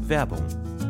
Werbung.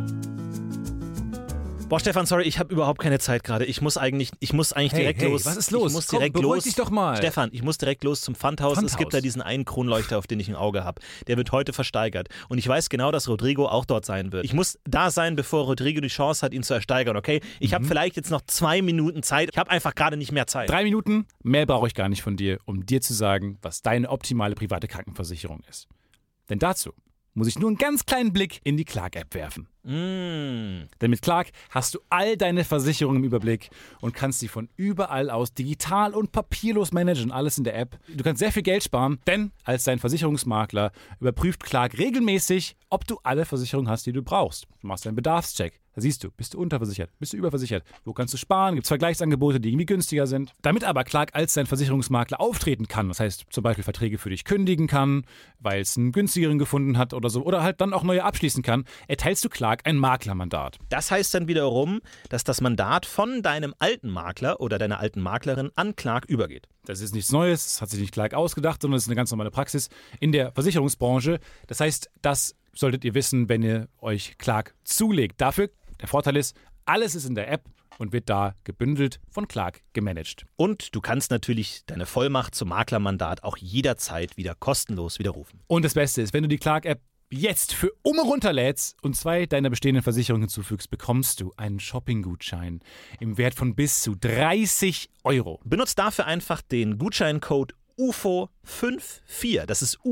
Boah, Stefan, sorry, ich habe überhaupt keine Zeit gerade. Ich muss eigentlich direkt los. Was ist los? Ich muss direkt beruhig dich doch mal. Stefan, ich muss direkt los zum Pfandhaus. Es gibt da diesen einen Kronleuchter, auf den ich ein Auge habe. Der wird heute versteigert. Und ich weiß genau, dass Rodrigo auch dort sein wird. Ich muss da sein, bevor Rodrigo die Chance hat, ihn zu ersteigern, okay? Ich habe vielleicht jetzt noch 2 Minuten Zeit. Ich habe einfach gerade nicht mehr Zeit. 3 Minuten? Mehr brauche ich gar nicht von dir, um dir zu sagen, was deine optimale private Krankenversicherung ist. Denn dazu muss ich nur einen ganz kleinen Blick in die Clark-App werfen. Denn mit Clark hast du all deine Versicherungen im Überblick und kannst sie von überall aus digital und papierlos managen, alles in der App. Du kannst sehr viel Geld sparen, denn als dein Versicherungsmakler überprüft Clark regelmäßig, ob du alle Versicherungen hast, die du brauchst. Du machst einen Bedarfscheck. Da siehst du, bist du unterversichert, bist du überversichert, wo kannst du sparen, gibt es Vergleichsangebote, die irgendwie günstiger sind. Damit aber Clark als dein Versicherungsmakler auftreten kann, das heißt zum Beispiel Verträge für dich kündigen kann, weil es einen günstigeren gefunden hat oder so, oder halt dann auch neue abschließen kann, erteilst du Clark ein Maklermandat. Das heißt dann wiederum, dass das Mandat von deinem alten Makler oder deiner alten Maklerin an Clark übergeht. Das ist nichts Neues, das hat sich nicht Clark ausgedacht, sondern das ist eine ganz normale Praxis in der Versicherungsbranche. Das heißt, das solltet ihr wissen, wenn ihr euch Clark zulegt. Dafür, der Vorteil ist, alles ist in der App und wird da gebündelt von Clark gemanagt. Und du kannst natürlich deine Vollmacht zum Maklermandat auch jederzeit wieder kostenlos widerrufen. Und das Beste ist, wenn du die Clark-App jetzt für runterlädst und 2 deiner bestehenden Versicherungen hinzufügst, bekommst du einen Shopping-Gutschein im Wert von bis zu 30 €. Benutzt dafür einfach den Gutscheincode UFO54, das ist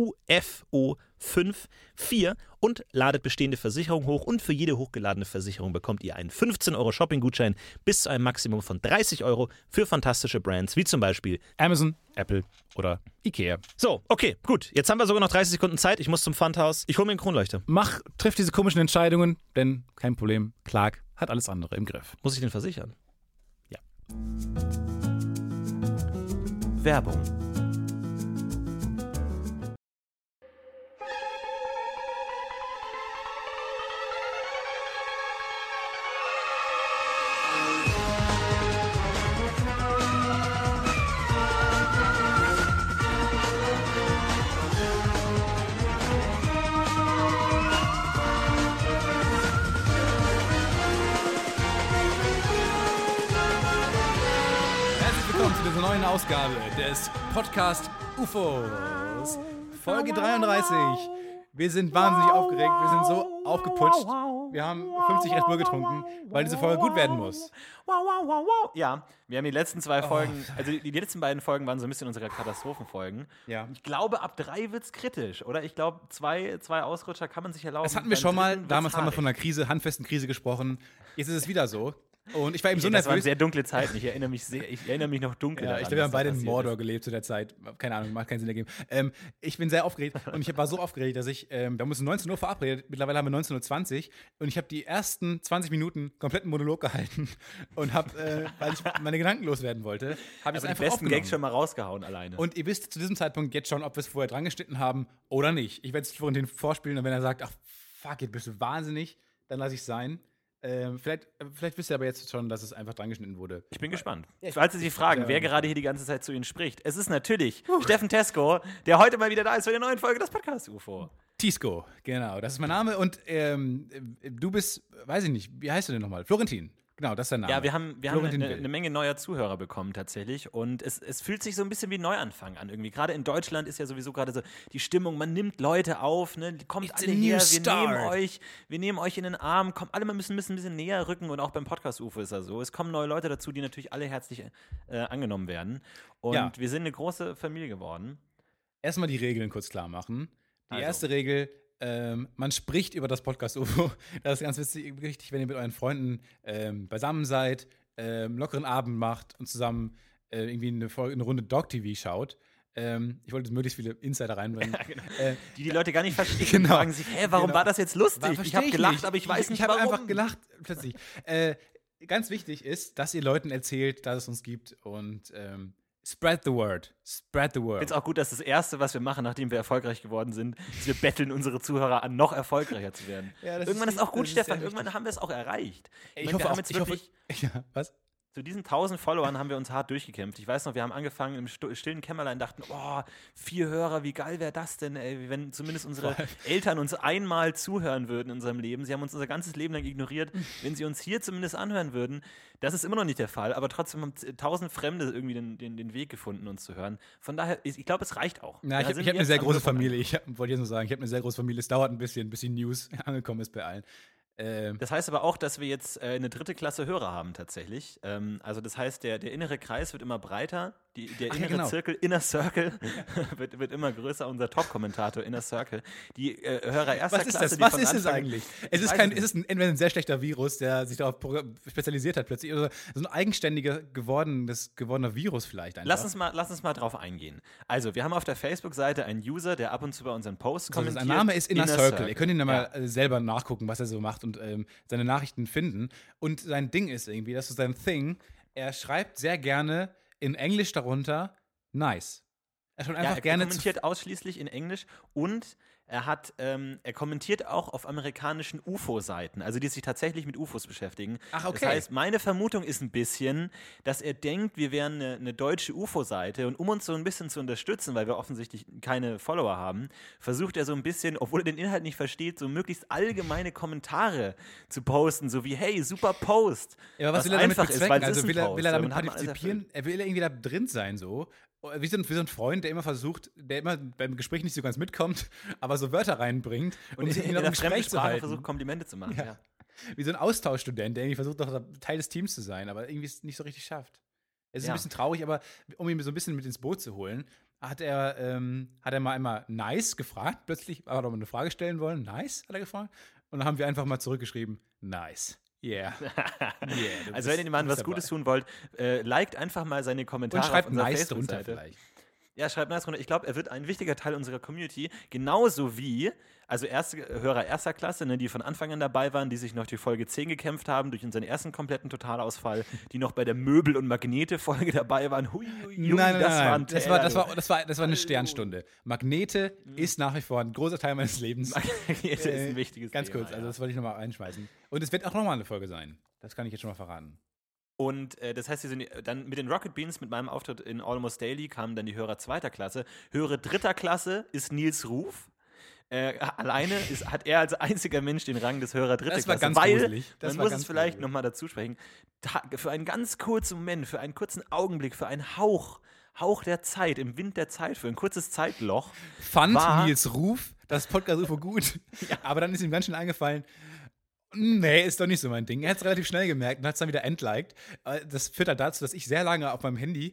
UFO54 und ladet bestehende Versicherungen hoch und für jede hochgeladene Versicherung bekommt ihr einen 15 € Shopping-Gutschein bis zu einem Maximum von 30 € für fantastische Brands wie zum Beispiel Amazon, Apple oder Ikea. So, okay, gut. Jetzt haben wir sogar noch 30 Sekunden Zeit. Ich muss zum Pfandhaus. Ich hole mir einen Kronleuchter. Triff diese komischen Entscheidungen, denn kein Problem, Clark hat alles andere im Griff. Muss ich den versichern? Ja. Werbung. Zu dieser neuen Ausgabe des Podcast UFOs. Folge 33. Wir sind wahnsinnig aufgeregt, wir sind so aufgeputscht. Wir haben 50 Red Bull getrunken, weil diese Folge gut werden muss. Ja, wir haben die letzten 2 Folgen, also die letzten beiden Folgen waren so ein bisschen unsere Katastrophenfolgen. Ja. Ich glaube, ab 3 wird's kritisch, oder? Ich glaube, zwei Ausrutscher kann man sich erlauben. Das hatten wir schon mal, damals haben wir von einer Krise, handfesten Krise gesprochen. Jetzt ist es wieder so. Und ich war eben so nervös. Das waren sehr dunkle Zeiten. Ich erinnere mich noch dunkel daran. Ich glaube, wir haben beide in Mordor gelebt zu der Zeit. Keine Ahnung, macht keinen Sinn ergeben. Ich bin sehr aufgeregt und ich war so aufgeregt, dass wir haben uns um 19 Uhr verabredet. Mittlerweile haben wir 19:20 Uhr und ich habe die ersten 20 Minuten kompletten Monolog gehalten und habe, weil ich meine Gedanken loswerden wollte, habe ich es einfach die besten aufgenommen. Gags schon mal rausgehauen alleine. Und ihr wisst zu diesem Zeitpunkt jetzt schon, ob wir es vorher dran geschnitten haben oder nicht. Ich werde es Florentin vorspielen und wenn er sagt, ach fuck it, bist du wahnsinnig, dann lasse ich es sein. Vielleicht wisst ihr aber jetzt schon, dass es einfach dran geschnitten wurde. Ich bin gespannt. Falls Sie sich fragen, wer gerade hier die ganze Zeit zu Ihnen spricht, es ist natürlich Steffen Tesko, der heute mal wieder da ist für eine neue Folge des Podcast UFO. Tisco, genau, das ist mein Name und du bist, weiß ich nicht, wie heißt du denn nochmal? Florentin. Genau, das ist der Name. Ja, wir haben eine Menge neuer Zuhörer bekommen tatsächlich und es fühlt sich so ein bisschen wie Neuanfang an irgendwie. Gerade in Deutschland ist ja sowieso gerade so die Stimmung, man nimmt Leute auf, ne? Kommt It's alle a new her, start. wir nehmen euch in den Arm, kommt alle mal müssen ein bisschen näher rücken und auch beim Podcast UFO ist das so. Es kommen neue Leute dazu, die natürlich alle herzlich angenommen werden und wir sind eine große Familie geworden. Erstmal die Regeln kurz klar machen. Die erste Regel, man spricht über das Podcast-UFO. Das ist ganz wichtig, wenn ihr mit euren Freunden beisammen seid, lockeren Abend macht und zusammen irgendwie eine Runde Dog-TV schaut. Ich wollte möglichst viele Insider reinbringen. Ja, genau. Die Leute gar nicht verstehen. Genau. Fragen sich, warum war das jetzt lustig? Ich habe gelacht, aber ich weiß nicht warum. Ich habe einfach gelacht, plötzlich. Ganz wichtig ist, dass ihr Leuten erzählt, dass es uns gibt und spread the word. Spread the word. Ich finde es auch gut, dass das Erste, was wir machen, nachdem wir erfolgreich geworden sind, ist, wir betteln unsere Zuhörer an, noch erfolgreicher zu werden. Ja, irgendwann ist auch gut, Stefan. Irgendwann haben wir es auch erreicht. Ich hoffe, was? Zu diesen 1000 Followern haben wir uns hart durchgekämpft. Ich weiß noch, wir haben angefangen im stillen Kämmerlein, dachten, 4 Hörer, wie geil wäre das denn, ey, wenn zumindest unsere Eltern uns einmal zuhören würden in unserem Leben. Sie haben uns unser ganzes Leben lang ignoriert. Wenn sie uns hier zumindest anhören würden, das ist immer noch nicht der Fall, aber trotzdem haben 1000 Fremde irgendwie den Weg gefunden, uns zu hören. Von daher, ich glaube, es reicht auch. Ja, ich habe eine sehr große Familie. Wollte jetzt nur sagen, ich habe eine sehr große Familie. Es dauert ein bisschen, bis die News angekommen ist bei allen. Das heißt aber auch, dass wir jetzt eine 3. Klasse Hörer haben tatsächlich. Also das heißt, der innere Kreis wird immer breiter, der innere Zirkel, Inner Circle, wird immer größer, unser Top-Kommentator, Inner Circle. Die Hörer erster Klasse. Was ist es eigentlich? Es ist entweder ein sehr schlechter Virus, der sich darauf spezialisiert hat plötzlich, oder so ein eigenständiger gewordener Virus vielleicht einfach. Lass uns mal drauf eingehen. Also, wir haben auf der Facebook-Seite einen User, der ab und zu bei unseren Posts kommentiert. Sein Name ist Inner Circle. Ihr könnt ihn mal selber nachgucken, was er so macht und seine Nachrichten finden. Und sein Ding ist irgendwie, das ist sein Thing, er schreibt sehr gerne in Englisch darunter, nice. Er schreibt einfach gerne. Er kommentiert ausschließlich in Englisch und er kommentiert auch auf amerikanischen UFO-Seiten, also die sich tatsächlich mit UFOs beschäftigen. Ach, okay. Das heißt, meine Vermutung ist ein bisschen, dass er denkt, wir wären eine deutsche UFO-Seite und um uns so ein bisschen zu unterstützen, weil wir offensichtlich keine Follower haben, versucht er so ein bisschen, obwohl er den Inhalt nicht versteht, so möglichst allgemeine Kommentare zu posten, so wie, hey, super Post. Ja, aber was will er damit bezwecken? Also will er damit partizipieren? Er will irgendwie da drin sein, so. Wie so ein Freund, der immer versucht, der immer beim Gespräch nicht so ganz mitkommt, aber so Wörter reinbringt und in der Fremdsprache versucht, Komplimente zu machen. Ja. Wie so ein Austauschstudent, der irgendwie versucht, doch Teil des Teams zu sein, aber irgendwie es nicht so richtig schafft. Es ist ein bisschen traurig, aber um ihn so ein bisschen mit ins Boot zu holen, hat er mal einmal nice gefragt. Plötzlich hat er mal eine Frage stellen wollen. Nice, hat er gefragt. Und dann haben wir einfach mal zurückgeschrieben, nice. Yeah. Also wenn ihr dem Mann was Gutes tun wollt, liked einfach mal seine Kommentare und schreibt auf unserer nice drunter vielleicht. Ja, schreibt nice drunter. Ich glaube, er wird ein wichtiger Teil unserer Community, genauso wie, also Hörer erster Klasse, ne, die von Anfang an dabei waren, die sich noch durch Folge 10 gekämpft haben, durch unseren ersten kompletten Totalausfall, die noch bei der Möbel- und Magnete-Folge dabei waren. Nein. Das war eine Sternstunde. Magnete ist nach wie vor ein großer Teil meines Lebens. Magnete ist ein wichtiges Ganz kurz, also das wollte ich nochmal einschmeißen. Und es wird auch nochmal eine Folge sein. Das kann ich jetzt schon mal verraten. Und das heißt, dann mit den Rocket Beans, mit meinem Auftritt in Almost Daily, kamen dann die Hörer 2. Klasse. Hörer 3. Klasse ist Nils Ruf. Alleine hat er als einziger Mensch den Rang des Hörer 3. Klasse. Das war ganz gruselig. Man muss es vielleicht nochmal dazu sprechen. Für einen ganz kurzen Moment, für einen kurzen Augenblick, für einen Hauch der Zeit, im Wind der Zeit, für ein kurzes Zeitloch. Fand Nils Ruf das Podcast-UFO gut, aber dann ist ihm ganz schnell eingefallen, nee, ist doch nicht so mein Ding. Er hat es relativ schnell gemerkt und hat es dann wieder entliked. Das führt dann dazu, dass ich sehr lange auf meinem Handy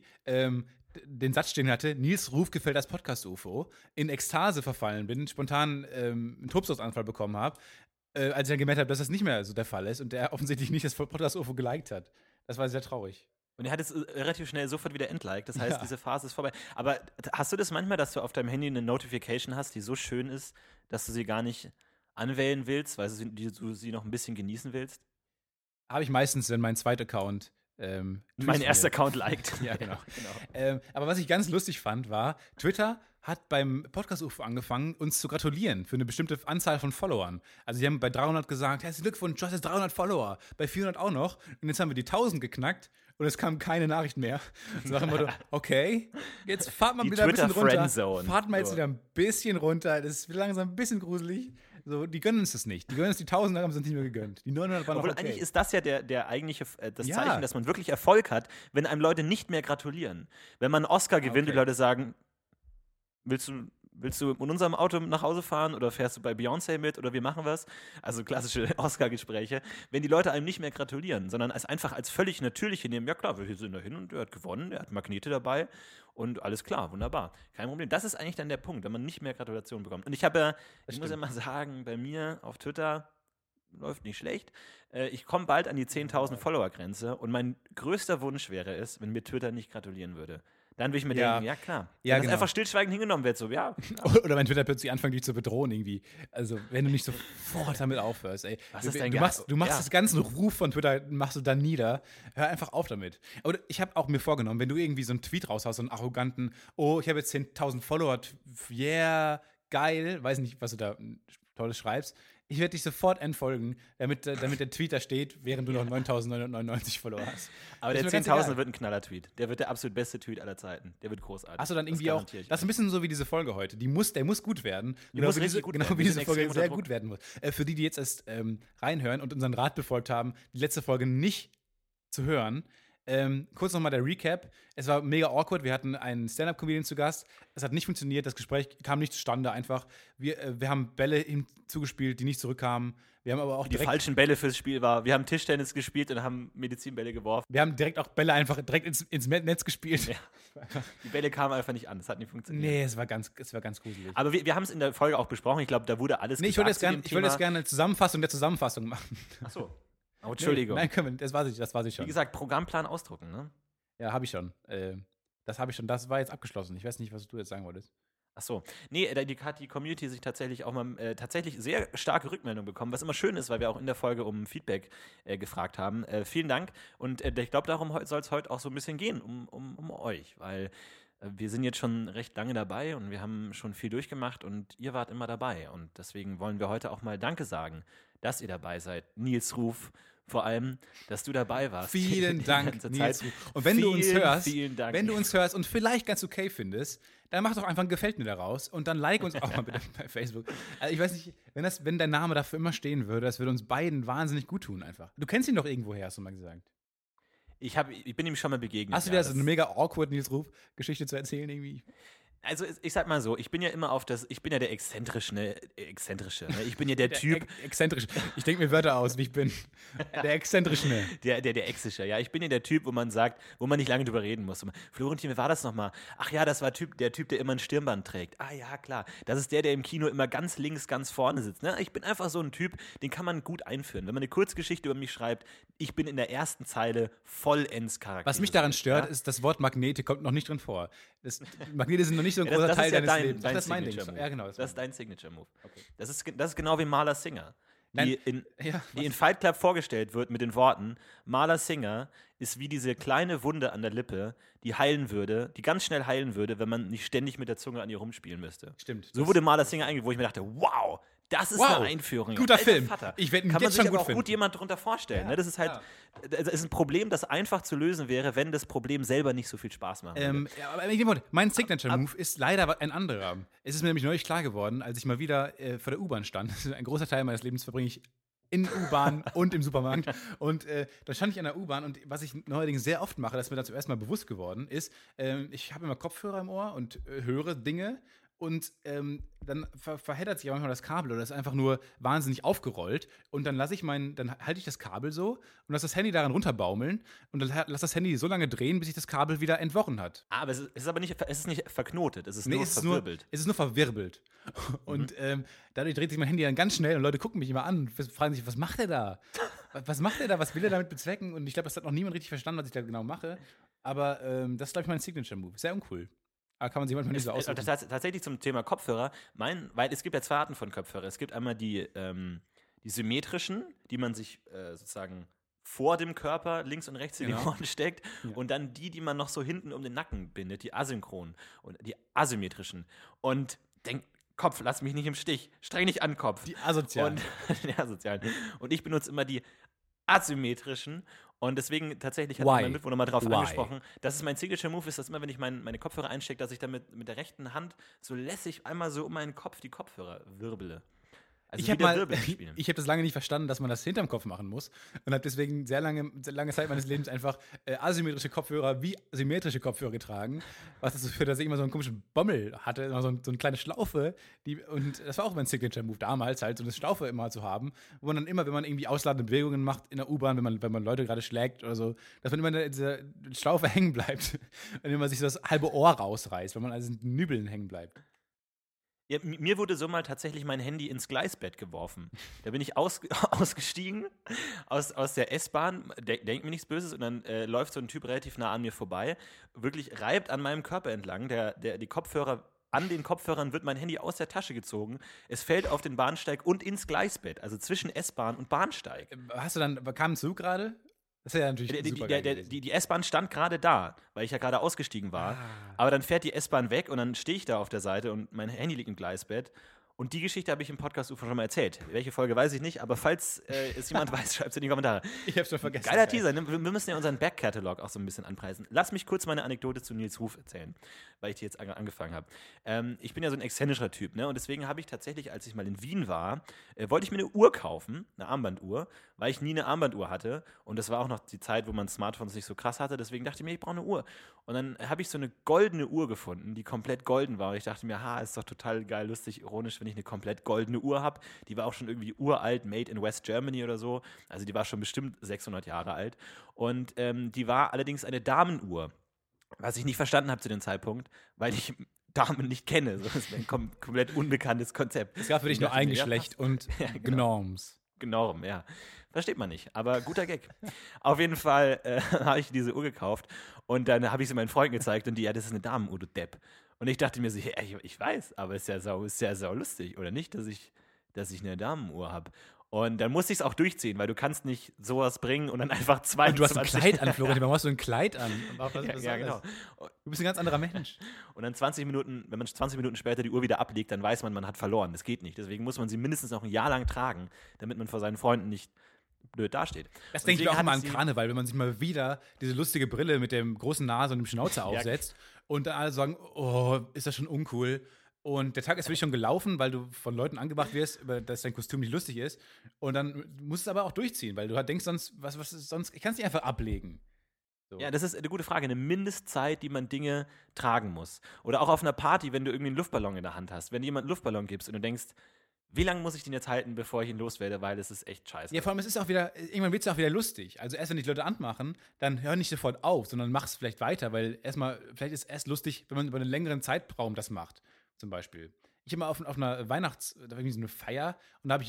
den Satz stehen hatte, Nils Ruf gefällt das Podcast-UFO, in Ekstase verfallen bin, spontan einen Tobsuchtsanfall bekommen habe, als ich dann gemerkt habe, dass das nicht mehr so der Fall ist und der offensichtlich nicht das Podcast-UFO geliked hat. Das war sehr traurig. Und er hat es relativ schnell sofort wieder entliked. Das heißt, diese Phase ist vorbei. Aber hast du das manchmal, dass du auf deinem Handy eine Notification hast, die so schön ist, dass du sie gar nicht anwählen willst, weil du sie noch ein bisschen genießen willst? Habe ich meistens, wenn mein zweiter Account mein erster Account liked. Ja, genau. Aber was ich ganz lustig fand, war, Twitter hat beim Podcast-UFO angefangen, uns zu gratulieren für eine bestimmte Anzahl von Followern. Also sie haben bei 300 gesagt, herzlichen Glückwunsch, du hast jetzt 300 Follower. Bei 400 auch noch. Und jetzt haben wir die 1000 geknackt und es kam keine Nachricht mehr. So nach dem Motto, okay, jetzt fahrt mal wieder ein bisschen runter. Fahrt mal jetzt wieder ein bisschen runter. Das wird langsam ein bisschen gruselig. So, die gönnen uns das nicht. Die gönnen uns die 1000, haben sie uns nicht mehr gegönnt. Die 900 waren noch okay. Eigentlich ist das ja das Zeichen, dass man wirklich Erfolg hat, wenn einem Leute nicht mehr gratulieren. Wenn man einen Oscar gewinnt, die Leute sagen, willst du in unserem Auto nach Hause fahren oder fährst du bei Beyoncé mit oder wir machen was? Also klassische Oscar-Gespräche. Wenn die Leute einem nicht mehr gratulieren, sondern einfach als völlig natürlich nehmen, ja klar, wir sind da hin und er hat gewonnen, er hat Magnete dabei und alles klar, wunderbar. Kein Problem. Das ist eigentlich dann der Punkt, wenn man nicht mehr Gratulationen bekommt. Und ich muss ja mal sagen, bei mir auf Twitter läuft nicht schlecht. Ich komme bald an die 10.000 Follower-Grenze und mein größter Wunsch wäre es, wenn mir Twitter nicht gratulieren würde. Dann würde ich mir denken, ja klar. Wenn das einfach stillschweigend hingenommen wird, so, ja. Oder wenn Twitter plötzlich anfängt, dich zu bedrohen irgendwie. Also, wenn du nicht sofort damit aufhörst, ey. Was ist denn du machst das ganze Ruf von Twitter, machst du dann nieder. Hör einfach auf damit. Aber ich habe auch mir vorgenommen, wenn du irgendwie so einen Tweet raushaust, so einen arroganten, ich habe jetzt 10.000 Follower, yeah, geil, weiß nicht, was du da Tolles schreibst. Ich werde dich sofort entfolgen, damit der Tweet da steht, während du noch 9.999 Follower hast. Aber der 10.000 wird ein Knaller-Tweet. Der wird der absolut beste Tweet aller Zeiten. Der wird großartig. Hast du dann irgendwie auch, das ist ein bisschen so wie diese Folge heute. Der muss gut werden. Genau wie diese Folge sehr gut werden muss. Für die jetzt erst reinhören und unseren Rat befolgt haben, die letzte Folge nicht zu hören. Kurz nochmal der Recap. Es war mega awkward. Wir hatten einen Stand-Up-Comedian zu Gast. Es hat nicht funktioniert. Das Gespräch kam nicht zustande einfach. Wir haben Bälle ihm zugespielt, die nicht zurückkamen. Wir haben aber auch die falschen Bälle fürs Spiel war. Wir haben Tischtennis gespielt und haben Medizinbälle geworfen. Wir haben direkt auch Bälle einfach direkt ins Netz gespielt. Ja. Die Bälle kamen einfach nicht an. Das hat nicht funktioniert. Nee, es war ganz gruselig. Aber wir haben es in der Folge auch besprochen. Ich glaube, da wurde alles gesagt. Ich wollte jetzt gerne eine Zusammenfassung der Zusammenfassung machen. Ach so. Oh, Entschuldigung. Nein, das weiß ich schon. Wie gesagt, Programmplan ausdrucken, ne? Ja, habe ich schon. Das habe ich schon. Das war jetzt abgeschlossen. Ich weiß nicht, was du jetzt sagen wolltest. Ach so. Nee, da hat die Community sich tatsächlich auch mal tatsächlich sehr starke Rückmeldungen bekommen, was immer schön ist, weil wir auch in der Folge um Feedback gefragt haben. Vielen Dank. Und ich glaube, darum soll es heute auch so ein bisschen gehen, um euch, weil wir sind jetzt schon recht lange dabei und wir haben schon viel durchgemacht und ihr wart immer dabei. Und deswegen wollen wir heute auch mal Danke sagen, dass ihr dabei seid. Nils Ruf, vor allem, dass du dabei warst. Vielen Dank, Nils. Und wenn du uns hörst und vielleicht ganz okay findest, dann mach doch einfach ein Gefällt mir daraus und dann like uns auch mal bitte bei Facebook. Also ich weiß nicht, wenn dein Name dafür immer stehen würde, das würde uns beiden wahnsinnig gut tun einfach. Du kennst ihn doch irgendwoher, hast du mal gesagt. Ich bin ihm schon mal begegnet. Hast du wieder so eine mega awkward Nils Ruf-Geschichte zu erzählen irgendwie? Also ich sag mal so, ich bin ja der Exzentrische, ne? Ich bin ja der Typ. Exzentrische. Ich denke mir Wörter aus, wie ich bin. Der Exzentrische. Ne? Der Exische, ja. Ich bin ja der Typ, wo man nicht lange drüber reden muss. Florentin, wie war das nochmal? Ach ja, das war der Typ, der immer ein Stirnband trägt. Ah ja, klar. Das ist der im Kino immer ganz links, ganz vorne sitzt. Ne? Ich bin einfach so ein Typ, den kann man gut einführen. Wenn man eine Kurzgeschichte über mich schreibt, ich bin in der ersten Zeile vollends Charakter. Was mich daran stört, ist, das Wort Magnete kommt noch nicht drin vor. Magnete sind noch nicht so ein großer Teil deines Lebens. Das ist mein Ding. Ja, genau. Das ist dein Signature-Move. Okay. Das ist genau wie Maler Singer. Die in Fight Club vorgestellt wird mit den Worten, Maler Singer ist wie diese kleine Wunde an der Lippe, die ganz schnell heilen würde, wenn man nicht ständig mit der Zunge an ihr rumspielen müsste. Stimmt. So wurde Maler Singer eingeführt, wo ich mir dachte, wow, das ist eine Einführung. Guter Film. Ich werde kann man sich aber auch gut jemand darunter vorstellen. Ja, ne? Das ist halt, das ist ein Problem, das einfach zu lösen wäre, wenn das Problem selber nicht so viel Spaß macht. Aber mein Signature-Move ist leider ein anderer. Es ist mir nämlich neulich klar geworden, als ich mal wieder vor der U-Bahn stand. Ein großer Teil meines Lebens verbringe ich in U-Bahn und im Supermarkt. Und da stand ich an der U-Bahn und was ich neuerdings sehr oft mache, das ist mir dann zuerst mal bewusst geworden, ist, ich habe immer Kopfhörer im Ohr und höre Dinge. Und dann verheddert sich manchmal das Kabel oder ist einfach nur wahnsinnig aufgerollt. Und dann halte ich das Kabel so und lasse das Handy daran runterbaumeln und dann lasse das Handy so lange drehen, bis sich das Kabel wieder entworren hat. Aber es ist nicht verknotet, es ist nur verwirbelt. Es ist nur verwirbelt. Und dadurch dreht sich mein Handy dann ganz schnell und Leute gucken mich immer an und fragen sich, was macht er da? Was macht er da? Was will er damit bezwecken? Und ich glaube, das hat noch niemand richtig verstanden, was ich da genau mache. Aber das ist, glaube ich, mein Signature-Move. Sehr uncool. Aber kann man sich manchmal nicht so ausdrücken. Tatsächlich zum Thema Kopfhörer, weil es gibt ja zwei Arten von Kopfhörer. Es gibt einmal die symmetrischen, die man sich sozusagen vor dem Körper links und rechts in die Ohren steckt und dann die man noch so hinten um den Nacken bindet, die asynchronen und die asymmetrischen. Und Kopf, lass mich nicht im Stich, streng dich an, Kopf. Die asozialen. Und ich benutze immer die asymmetrischen. Und deswegen tatsächlich hat mein Mitbewohner mal drauf angesprochen, dass es mein Signature-Move ist, dass immer, wenn ich meine Kopfhörer einstecke, dass ich dann mit der rechten Hand so lässig einmal so um meinen Kopf die Kopfhörer wirbele. Also ich habe das lange nicht verstanden, dass man das hinterm Kopf machen muss und habe deswegen sehr lange Zeit meines Lebens einfach asymmetrische Kopfhörer wie symmetrische Kopfhörer getragen, was dazu führt, dass ich immer so einen komischen Bommel hatte, immer so eine kleine Schlaufe, und das war auch mein Signature-Move damals, halt so eine Schlaufe immer zu haben, wo man dann immer, wenn man irgendwie ausladende Bewegungen macht in der U-Bahn, wenn man Leute gerade schlägt oder so, dass man immer in dieser Schlaufe hängen bleibt und immer sich so das halbe Ohr rausreißt, weil man also in den Nübeln hängen bleibt. Ja, mir wurde so mal tatsächlich mein Handy ins Gleisbett geworfen. Da bin ich ausgestiegen aus der S-Bahn, denkt mir nichts Böses, und dann läuft so ein Typ relativ nah an mir vorbei, wirklich reibt an meinem Körper entlang, die Kopfhörer, an den Kopfhörern wird mein Handy aus der Tasche gezogen, es fällt auf den Bahnsteig und ins Gleisbett, also zwischen S-Bahn und Bahnsteig. Kam ein Zug gerade? Das ist ja natürlich super geil. Die S-Bahn stand gerade da, weil ich ja gerade ausgestiegen war. Aber dann fährt die S-Bahn weg und dann stehe ich da auf der Seite und mein Handy liegt im Gleisbett. Und die Geschichte habe ich im Podcast UFO schon mal erzählt. Welche Folge weiß ich nicht, aber falls es jemand weiß, schreibt es in die Kommentare. Ich hab's schon vergessen. Geiler Teaser, ne? Wir müssen ja unseren Back-Catalog auch so ein bisschen anpreisen. Lass mich kurz meine Anekdote zu Nils Ruf erzählen, weil ich die jetzt angefangen habe. Ich bin ja so ein exzentrischer Typ, ne? Und deswegen habe ich tatsächlich, als ich mal in Wien war, wollte ich mir eine Uhr kaufen, eine Armbanduhr, weil ich nie eine Armbanduhr hatte. Und das war auch noch die Zeit, wo man Smartphones nicht so krass hatte. Deswegen dachte ich mir, ich brauche eine Uhr. Und dann habe ich so eine goldene Uhr gefunden, die komplett golden war. Und ich dachte mir, ist doch total geil, lustig, ironisch, wenn ich eine komplett goldene Uhr habe. Die war auch schon irgendwie uralt, made in West Germany oder so. Also die war schon bestimmt 600 Jahre alt. Und die war allerdings eine Damenuhr. Was ich nicht verstanden habe zu dem Zeitpunkt, weil ich Damen nicht kenne. So, das wäre ein komplett unbekanntes Konzept. Es gab für dich nur ein Geschlecht und Gnomes. Gnorm, ja. Versteht man nicht, aber guter Gag. Auf jeden Fall habe ich diese Uhr gekauft und dann habe ich sie meinen Freunden gezeigt und das ist eine Damenuhr, du Depp. Und ich dachte mir so, ich weiß, aber ist ja sau lustig, oder nicht, dass ich eine Damenuhr habe. Und dann musste ich es auch durchziehen, weil du kannst nicht sowas bringen und dann einfach 22... Und du hast ein Kleid an, Florian, warum hast du ein Kleid an? Ja, genau. Du bist ein ganz anderer Mensch. Und dann wenn man 20 Minuten später die Uhr wieder ablegt, dann weiß man hat verloren. Das geht nicht. Deswegen muss man sie mindestens noch ein Jahr lang tragen, damit man vor seinen Freunden nicht blöd dasteht. Das denke ich mir auch immer an Karneval, wenn man sich mal wieder diese lustige Brille mit dem großen Nase und dem Schnauzer aufsetzt und dann alle sagen, oh, ist das schon uncool. Und der Tag ist wirklich schon gelaufen, weil du von Leuten angemacht wirst, dass dein Kostüm nicht lustig ist. Und dann musst du es aber auch durchziehen, weil du halt denkst, sonst, was ist sonst, ich kann es nicht einfach ablegen. So. Ja, das ist eine gute Frage. Eine Mindestzeit, die man Dinge tragen muss. Oder auch auf einer Party, wenn du irgendwie einen Luftballon in der Hand hast. Wenn du jemanden einen Luftballon gibst und du denkst, wie lange muss ich den jetzt halten, bevor ich ihn loswerde, weil es ist echt scheiße. Ja, vor allem, es ist auch wieder, irgendwann wird es auch wieder lustig. Also erst wenn die Leute anmachen, dann hör nicht sofort auf, sondern mach es vielleicht weiter, weil vielleicht ist es erst lustig, wenn man über einen längeren Zeitraum das macht, zum Beispiel. Ich habe mal auf einer da war irgendwie so eine Feier und da habe ich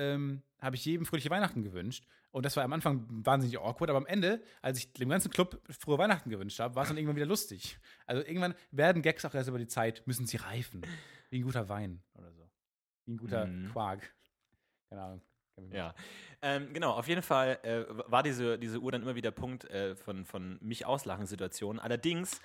jedem fröhliche Weihnachten gewünscht. Und das war am Anfang wahnsinnig awkward, aber am Ende, als ich dem ganzen Club frohe Weihnachten gewünscht habe, war es dann irgendwann wieder lustig. Also irgendwann werden Gags auch erst über die Zeit, müssen sie reifen. Wie ein guter Wein oder so. Wie ein guter Quark. Keine Ahnung. Ja, genau, auf jeden Fall war diese Uhr dann immer wieder Punkt von mich auslachen Situationen. Allerdings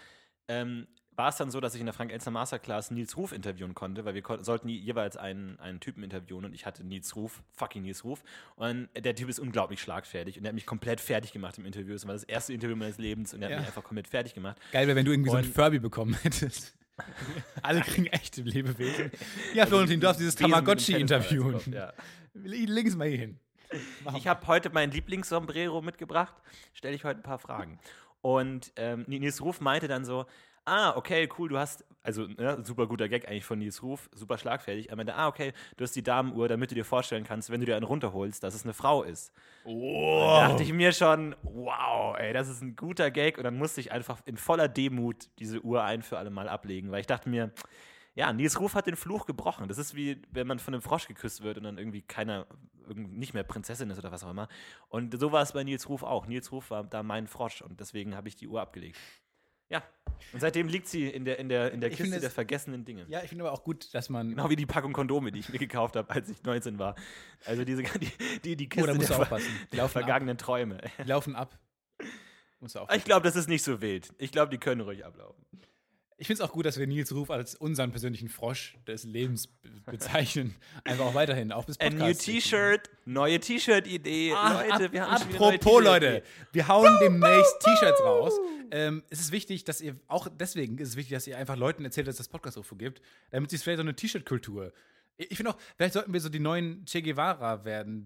war es dann so, dass ich in der Frank-Elstner Masterclass Nils Ruf interviewen konnte, weil wir sollten jeweils einen Typen interviewen und ich hatte fucking Nils Ruf. Und der Typ ist unglaublich schlagfertig und der hat mich komplett fertig gemacht im Interview. Das war das erste Interview meines Lebens und der hat mich einfach komplett fertig gemacht. Geil wäre, wenn du irgendwie so ein Furby bekommen hättest. Alle kriegen echte Lebewesen. Ja, Florentin, du darfst dieses Tamagotchi interviewen. Ja. Links mal hier hin. Ich habe heute mein Lieblingssombrero mitgebracht. Stelle ich heute ein paar Fragen. Und Nils Ruf meinte dann so, okay, cool, du hast, also super guter Gag eigentlich von Nils Ruf, super schlagfertig. Er meinte, okay, du hast die Damenuhr, damit du dir vorstellen kannst, wenn du dir einen runterholst, dass es eine Frau ist. Oh. Da dachte ich mir schon, wow, ey, das ist ein guter Gag. Und dann musste ich einfach in voller Demut diese Uhr ein für alle Mal ablegen, weil ich dachte mir, ja, Nils Ruf hat den Fluch gebrochen. Das ist wie, wenn man von einem Frosch geküsst wird und dann irgendwie nicht mehr Prinzessin ist oder was auch immer. Und so war es bei Nils Ruf auch. Nils Ruf war da mein Frosch und deswegen habe ich die Uhr abgelegt. Ja, und seitdem liegt sie in der Kiste der vergessenen Dinge. Ja, ich finde aber auch gut, dass man... Genau wie die Packung Kondome, die ich mir gekauft habe, als ich 19 war. Also die Kiste der vergangenen Träume. Die laufen ab. Musst du aufpassen. Ich glaube, das ist nicht so wild. Ich glaube, die können ruhig ablaufen. Ich finde es auch gut, dass wir Nils Ruf als unseren persönlichen Frosch des Lebens bezeichnen. Einfach auch weiterhin, auch bis Podcast. Ein new T-Shirt, neue T-Shirt-Idee. Leute, wir haben apropos Leute, wir hauen demnächst T-Shirts raus. Es ist wichtig, dass ihr, auch deswegen ist es wichtig, dass ihr einfach Leuten erzählt, dass es das Podcast-UFO gibt, damit sie vielleicht so eine T-Shirt-Kultur. Ich finde auch, vielleicht sollten wir so die neuen Che Guevaras werden.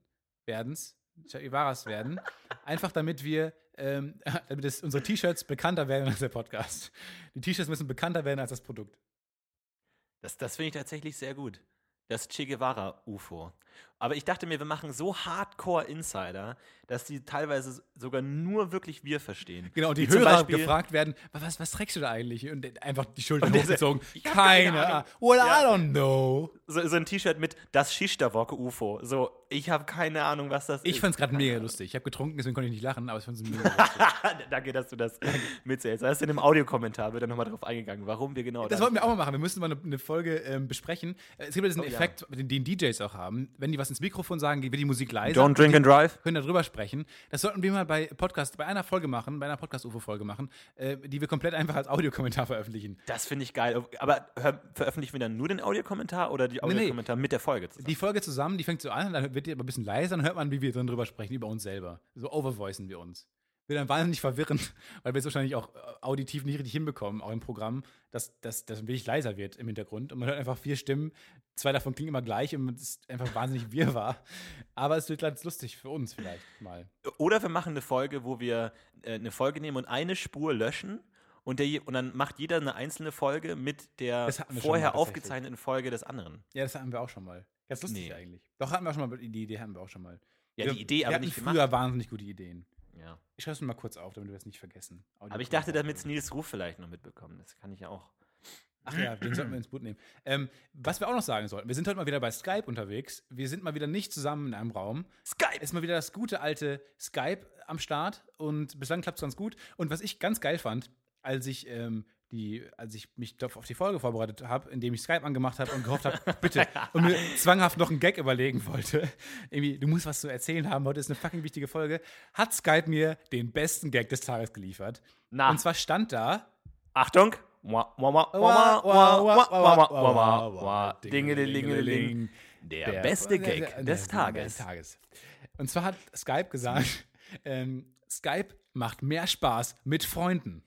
Einfach damit unsere T-Shirts bekannter werden als der Podcast. Die T-Shirts müssen bekannter werden als das Produkt. Das finde ich tatsächlich sehr gut. Das Che Guevara-UFO. Aber ich dachte mir, wir machen so Hardcore-Insider, dass die teilweise sogar nur wirklich wir verstehen. Genau, und die Hörer gefragt werden, was trägst du da eigentlich? Und einfach die Schultern hochgezogen. Keine Ahnung. Well, I don't know. So ein T-Shirt mit das Schichterwoche-UFO. So, ich habe keine Ahnung, was das ist. Ich fand's gerade mega lustig. Ich habe getrunken, deswegen konnte ich nicht lachen, aber ich fand's mega lustig. Danke, dass du das mitzählst. Da hast du in einem Audiokommentar wird dann nochmal drauf eingegangen, warum wir genau das wollten wir auch mal machen. Wir müssen mal eine Folge besprechen. Es gibt ja diesen Effekt, den DJs auch haben. wenn die was ins Mikrofon sagen, wird die Musik leiser. Don't drink and drive. Können darüber sprechen. Das sollten wir mal bei einer Folge machen, bei einer Podcast-UFO-Folge machen, die wir komplett einfach als Audiokommentar veröffentlichen. Das finde ich geil. Aber veröffentlichen wir dann nur den Audiokommentar oder die Audiokommentar mit der Folge zusammen? Die Folge zusammen, die fängt so an, dann wird die aber ein bisschen leiser, dann hört man, wie wir drin drüber sprechen, über uns selber. So overvoicen wir uns. Wird dann wahnsinnig verwirrend, weil wir es wahrscheinlich auch auditiv nicht richtig hinbekommen, auch im Programm, dass das wirklich leiser wird im Hintergrund. Und man hört einfach 4 Stimmen, 2 davon klingen immer gleich und es ist einfach wahnsinnig wirrwarr. Aber es wird ganz lustig für uns vielleicht mal. Oder wir machen eine Folge, wo wir eine Folge nehmen und eine Spur löschen und dann macht jeder eine einzelne Folge mit der vorher aufgezeichneten Folge des anderen. Ja, das hatten wir auch schon mal. Ganz lustig eigentlich. Doch, hatten wir auch schon mal, die Idee hatten wir auch schon mal. Ja, die Idee, aber nicht gemacht. Wir hatten früher wahnsinnig gute Ideen. Ja. Ich schreibe es mal kurz auf, damit wir das nicht vergessen. Aber ich dachte, damit es Nils Ruf vielleicht noch mitbekommen. Das kann ich ja auch. Ach ja, den sollten wir ins Boot nehmen. Was wir auch noch sagen sollten, wir sind heute mal wieder bei Skype unterwegs. Wir sind mal wieder nicht zusammen in einem Raum. Skype! Ist mal wieder das gute alte Skype am Start und bislang klappt es ganz gut. Und was ich ganz geil fand, als ich mich auf die Folge vorbereitet habe, indem ich Skype angemacht habe und gehofft habe, bitte, und mir zwanghaft noch einen Gag überlegen wollte, irgendwie, du musst was zu erzählen haben, heute ist eine fucking wichtige Folge, hat Skype mir den besten Gag des Tages geliefert. Und zwar stand da, Achtung, Dingelingeling, der beste Gag des Tages. Und zwar hat Skype gesagt, Skype macht mehr Spaß mit Freunden.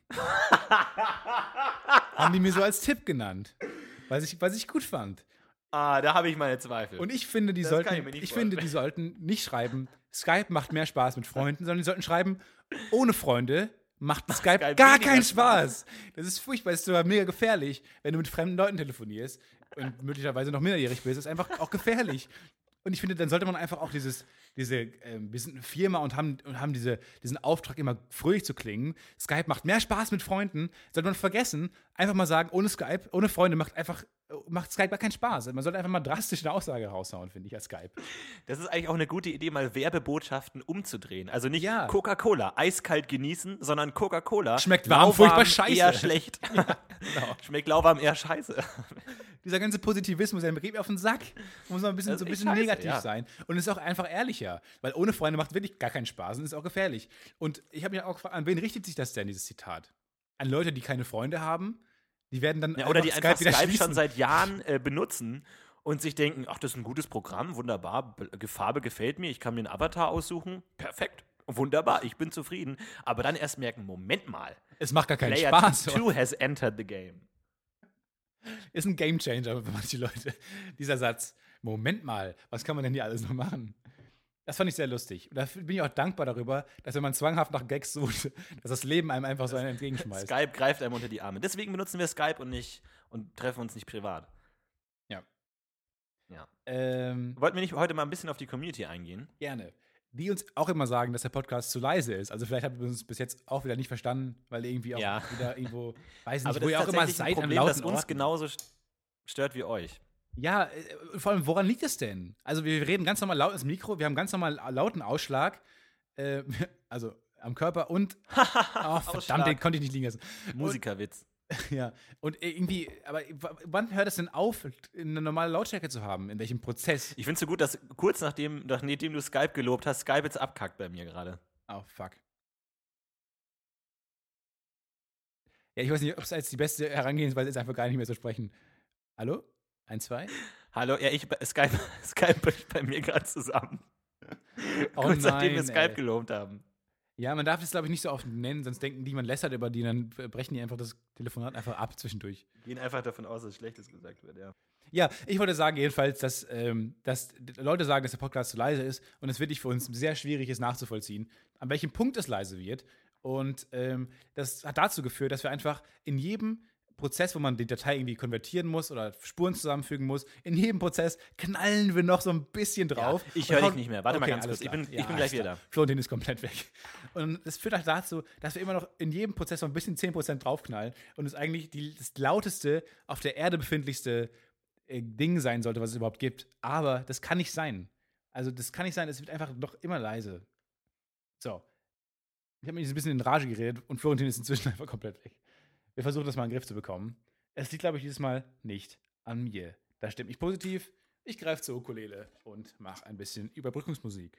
Haben die mir so als Tipp genannt. Was ich gut fand. Da habe ich meine Zweifel. Und ich finde, die sollten nicht schreiben, Skype macht mehr Spaß mit Freunden, sondern die sollten schreiben, ohne Freunde macht Skype gar keinen Spaß. Das ist furchtbar, das ist sogar mega gefährlich, wenn du mit fremden Leuten telefonierst und möglicherweise noch minderjährig bist. Das ist einfach auch gefährlich. Und ich finde, dann sollte man einfach auch wir sind eine Firma und haben diesen Auftrag, immer fröhlich zu klingen. Skype macht mehr Spaß mit Freunden. Sollte man vergessen, einfach mal sagen, ohne Skype, ohne Freunde macht Skype gar keinen Spaß. Man sollte einfach mal drastisch eine Aussage raushauen, finde ich, als Skype. Das ist eigentlich auch eine gute Idee, mal Werbebotschaften umzudrehen. Also nicht Coca-Cola, eiskalt genießen, sondern Coca-Cola. Schmeckt warm, furchtbar scheiße. Eher schlecht. Ja, genau. Schmeckt lauwarm eher scheiße. Dieser ganze Positivismus, der geht mir auf den Sack. Muss mal ein bisschen negativ sein. Und es ist auch einfach ehrlicher. Weil ohne Freunde macht wirklich gar keinen Spaß und ist auch gefährlich. Und ich habe mich auch gefragt, an wen richtet sich das denn, dieses Zitat? An Leute, die keine Freunde haben? Die werden dann oder die einfach Skype schon seit Jahren benutzen und sich denken, ach, das ist ein gutes Programm, wunderbar, Farbe gefällt mir, ich kann mir einen Avatar aussuchen, perfekt, wunderbar, ich bin zufrieden. Aber dann erst merken, Moment mal. Es macht gar keinen Player Spaß. 2 has entered the game. Ist ein Gamechanger für manche Leute, dieser Satz. Moment mal, was kann man denn hier alles noch machen? Das fand ich sehr lustig. Und da bin ich auch dankbar darüber, dass wenn man zwanghaft nach Gags sucht, dass das Leben einem einfach so einen entgegenschmeißt. Skype greift einem unter die Arme. Deswegen benutzen wir Skype und treffen uns nicht privat. Ja. Wollten wir nicht heute mal ein bisschen auf die Community eingehen? Gerne. Die uns auch immer sagen, dass der Podcast zu leise ist. Also vielleicht habt ihr uns bis jetzt auch wieder nicht verstanden, weil ihr irgendwie auch wieder irgendwo, weiß nicht, wo ihr auch immer seid, ein Problem, das uns genauso stört wie euch. Ja, vor allem, woran liegt es denn? Also wir reden ganz normal laut ins Mikro, wir haben ganz normal lauten Ausschlag, also am Körper und verdammt, den konnte ich nicht liegen lassen. Musikerwitz. Ja, und irgendwie, aber wann hört es denn auf, eine normale Lautstärke zu haben? In welchem Prozess? Ich finde es so gut, dass kurz nachdem du Skype gelobt hast, Skype jetzt abkackt bei mir gerade. Oh, fuck. Ja, ich weiß nicht, ob es als die beste Herangehensweise ist, einfach gar nicht mehr zu sprechen. Hallo? 1, 2? Hallo, ja, Skype bricht bei mir gerade zusammen. Kurz nachdem wir Skype gelobt haben. Ja, man darf das, glaube ich, nicht so oft nennen, sonst denken die, man lästert über die, dann brechen die einfach das Telefonat einfach ab zwischendurch. Gehen einfach davon aus, dass Schlechtes gesagt wird, ja. Ja, ich wollte sagen jedenfalls, dass Leute sagen, dass der Podcast zu leise ist und es wirklich für uns sehr schwierig ist nachzuvollziehen, an welchem Punkt es leise wird. Und das hat dazu geführt, dass wir einfach in jedem Prozess, wo man die Datei irgendwie konvertieren muss oder Spuren zusammenfügen muss, in jedem Prozess knallen wir noch so ein bisschen drauf. Ja, ich höre dich nicht mehr. Warte mal ganz kurz. Ich bin gleich wieder da. Florentin ist komplett weg. Und es führt halt dazu, dass wir immer noch in jedem Prozess so ein bisschen 10% draufknallen und es eigentlich das lauteste, auf der Erde befindlichste Ding sein sollte, was es überhaupt gibt. Aber das kann nicht sein. Also das kann nicht sein, es wird einfach noch immer leise. So. Ich habe mich ein bisschen in Rage geredet und Florentin ist inzwischen einfach komplett weg. Wir versuchen das mal in den Griff zu bekommen. Es liegt, glaube ich, dieses Mal nicht an mir. Das stimmt nicht positiv. Ich greife zur Ukulele und mache ein bisschen Überbrückungsmusik.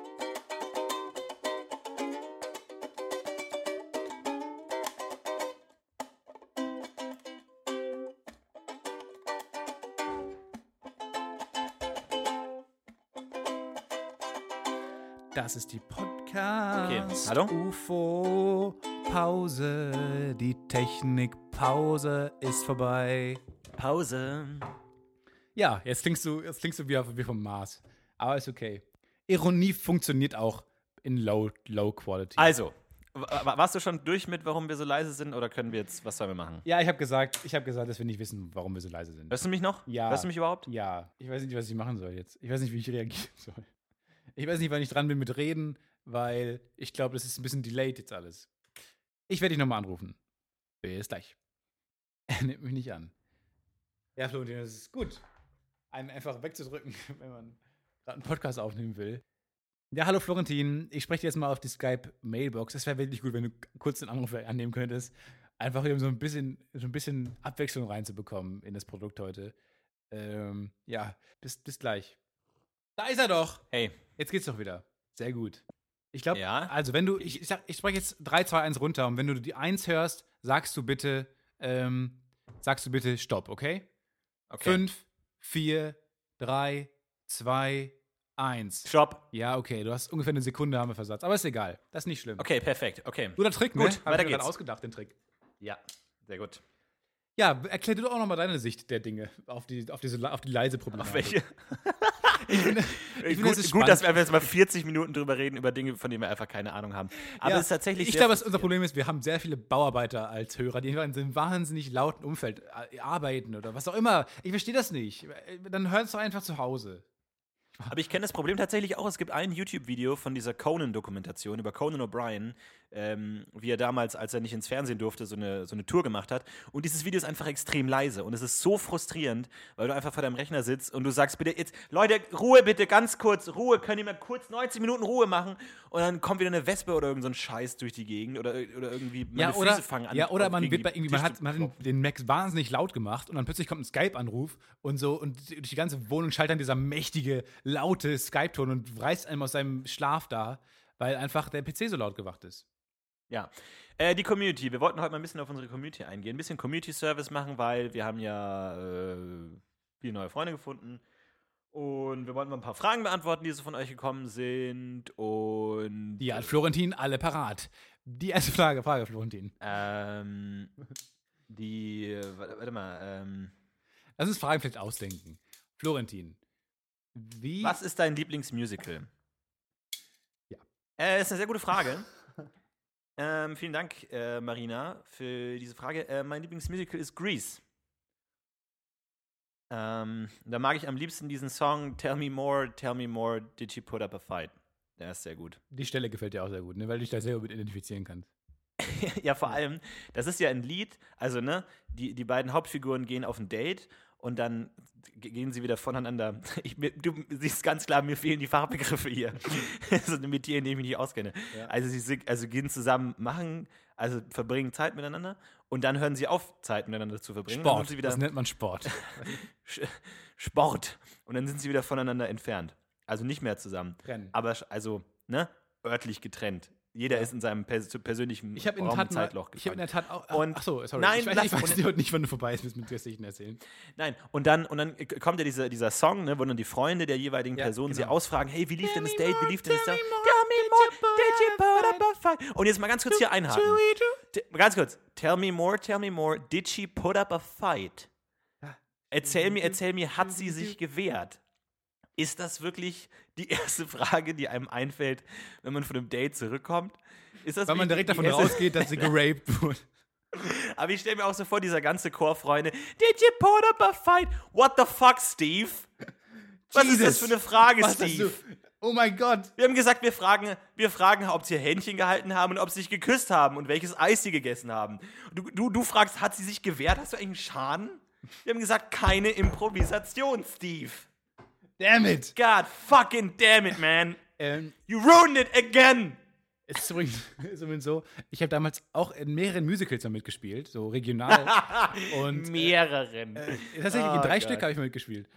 Das ist die Podcast Hallo? UFO Pause. Die Technikpause ist vorbei. Pause. Ja, jetzt klingst du wie vom Mars. Aber ist okay. Ironie funktioniert auch in Low Quality. Also, warst du schon durch mit, warum wir so leise sind, oder können wir jetzt, was sollen wir machen? Ja, ich habe gesagt, dass wir nicht wissen, warum wir so leise sind. Hörst du mich noch? Ja. Hörst du mich überhaupt? Ja. Ich weiß nicht, was ich machen soll jetzt. Ich weiß nicht, wie ich reagieren soll. Ich weiß nicht, wann ich dran bin mit Reden, weil ich glaube, das ist ein bisschen delayed jetzt alles. Ich werde dich nochmal anrufen. Bis gleich. Er nimmt mich nicht an. Ja, Florentin, das ist gut, einen einfach wegzudrücken, wenn man gerade einen Podcast aufnehmen will. Ja, hallo Florentin, ich spreche dir jetzt mal auf die Skype-Mailbox. Es wäre wirklich gut, wenn du kurz den Anruf annehmen könntest. Einfach um so ein bisschen Abwechslung reinzubekommen in das Produkt heute. Ja, bis gleich. Da ist er doch! Hey. Jetzt geht's doch wieder. Sehr gut. Ich glaube, ja? Also wenn du, ich spreche jetzt 3, 2, 1 runter und wenn du die 1 hörst, sagst du bitte Stopp, okay? 5, 4, 3, 2, 1. Stopp. Ja, okay, du hast ungefähr eine Sekunde haben wir Versatz, aber ist egal, das ist nicht schlimm. Okay, perfekt, okay. Guter Trick, gut, ne? weiter Hab ich mir geht's. gerade ausgedacht, den Trick. Ja, sehr gut. Ja, erklär dir doch auch nochmal deine Sicht der Dinge auf die leise Problematik. Auf welche? Ich finde, gut, dass wir jetzt mal 40 Minuten drüber reden, über Dinge, von denen wir einfach keine Ahnung haben. Aber ja, es ist tatsächlich. Ich glaube, was unser Problem ist, wir haben sehr viele Bauarbeiter als Hörer, die in einem wahnsinnig lauten Umfeld arbeiten oder was auch immer. Ich verstehe das nicht. Dann hört es doch einfach zu Hause. Aber ich kenne das Problem tatsächlich auch. Es gibt ein YouTube-Video von dieser Conan-Dokumentation über Conan O'Brien, wie er damals, als er nicht ins Fernsehen durfte, so eine Tour gemacht hat. Und dieses Video ist einfach extrem leise. Und es ist so frustrierend, weil du einfach vor deinem Rechner sitzt und du sagst bitte jetzt, Leute, Ruhe bitte, ganz kurz, Ruhe, könnt ihr mal kurz 90 Minuten Ruhe machen? Und dann kommt wieder eine Wespe oder irgend so ein Scheiß durch die Gegend oder irgendwie meine Füße fangen an. Ja, oder man hat den Mac wahnsinnig laut gemacht und dann plötzlich kommt ein Skype-Anruf und so und durch die ganze Wohnung schallt dann dieser mächtige, laute Skype-Ton und reißt einem aus seinem Schlaf da, weil einfach der PC so laut gewacht ist. Ja, die Community. Wir wollten heute mal ein bisschen auf unsere Community eingehen, ein bisschen Community-Service machen, weil wir haben ja viele neue Freunde gefunden und wir wollten mal ein paar Fragen beantworten, die so von euch gekommen sind und die hat Florentin alle parat. Die erste Frage, Florentin. Warte mal, lass uns Fragen vielleicht ausdenken. Florentin, was ist dein Lieblingsmusical? Ja. Ist eine sehr gute Frage. Vielen Dank, Marina, für diese Frage. Mein Lieblingsmusical ist Grease. Da mag ich am liebsten diesen Song Tell me more, did she put up a fight? Der ist sehr gut. Die Stelle gefällt dir auch sehr gut, ne? Weil du dich da sehr gut identifizieren kannst. Ja, vor allem, das ist ja ein Lied, also ne, die beiden Hauptfiguren gehen auf ein Date und dann gehen sie wieder voneinander. Du siehst ganz klar, mir fehlen die Fachbegriffe hier. Das ist ein Metier, in dem ich mich nicht auskenne. Ja. Also sie gehen zusammen, verbringen Zeit miteinander und dann hören sie auf, Zeit miteinander zu verbringen. Sport, das nennt man Sport. Sport. Und dann sind sie wieder voneinander entfernt. Also nicht mehr zusammen. Rennen. Aber örtlich getrennt. Jeder ist in seinem persönlichen Zeitloch gefangen. Ich habe in der Tat auch. Achso, sorry. Nein, ich weiß heute nicht, wann du vorbei bist mit Geschichten erzählen. Nein, und dann kommt ja dieser Song, ne, wo dann die Freunde der jeweiligen Personen sie ausfragen: Hey, wie lief denn das Date? Wie lief denn das Date? Tell me more, did you put up a fight? Und jetzt mal ganz kurz hier einhaken. Ganz kurz. Tell me more, did she put up a fight? Erzähl mir, hat sie sich gewehrt? Ist das wirklich die erste Frage, die einem einfällt, wenn man von einem Date zurückkommt? Ist das weil man direkt davon rausgeht, dass sie geraped wurde. Aber ich stelle mir auch so vor, dieser ganze Chor Freunde, did you put up a fight? What the fuck, Steve? Was ist das für eine Frage, Steve? Oh mein Gott. Wir haben gesagt, wir fragen, ob sie Händchen gehalten haben und ob sie sich geküsst haben und welches Eis sie gegessen haben. Du fragst, hat sie sich gewehrt? Hast du eigentlich einen Schaden? Wir haben gesagt, keine Improvisation, Steve. Damn it. God fucking damn it, man. You ruined it again. Es ist übrigens so, ich habe damals auch in mehreren Musicals mitgespielt, so regional. Und mehreren. Tatsächlich in 3 Stück habe ich mitgespielt.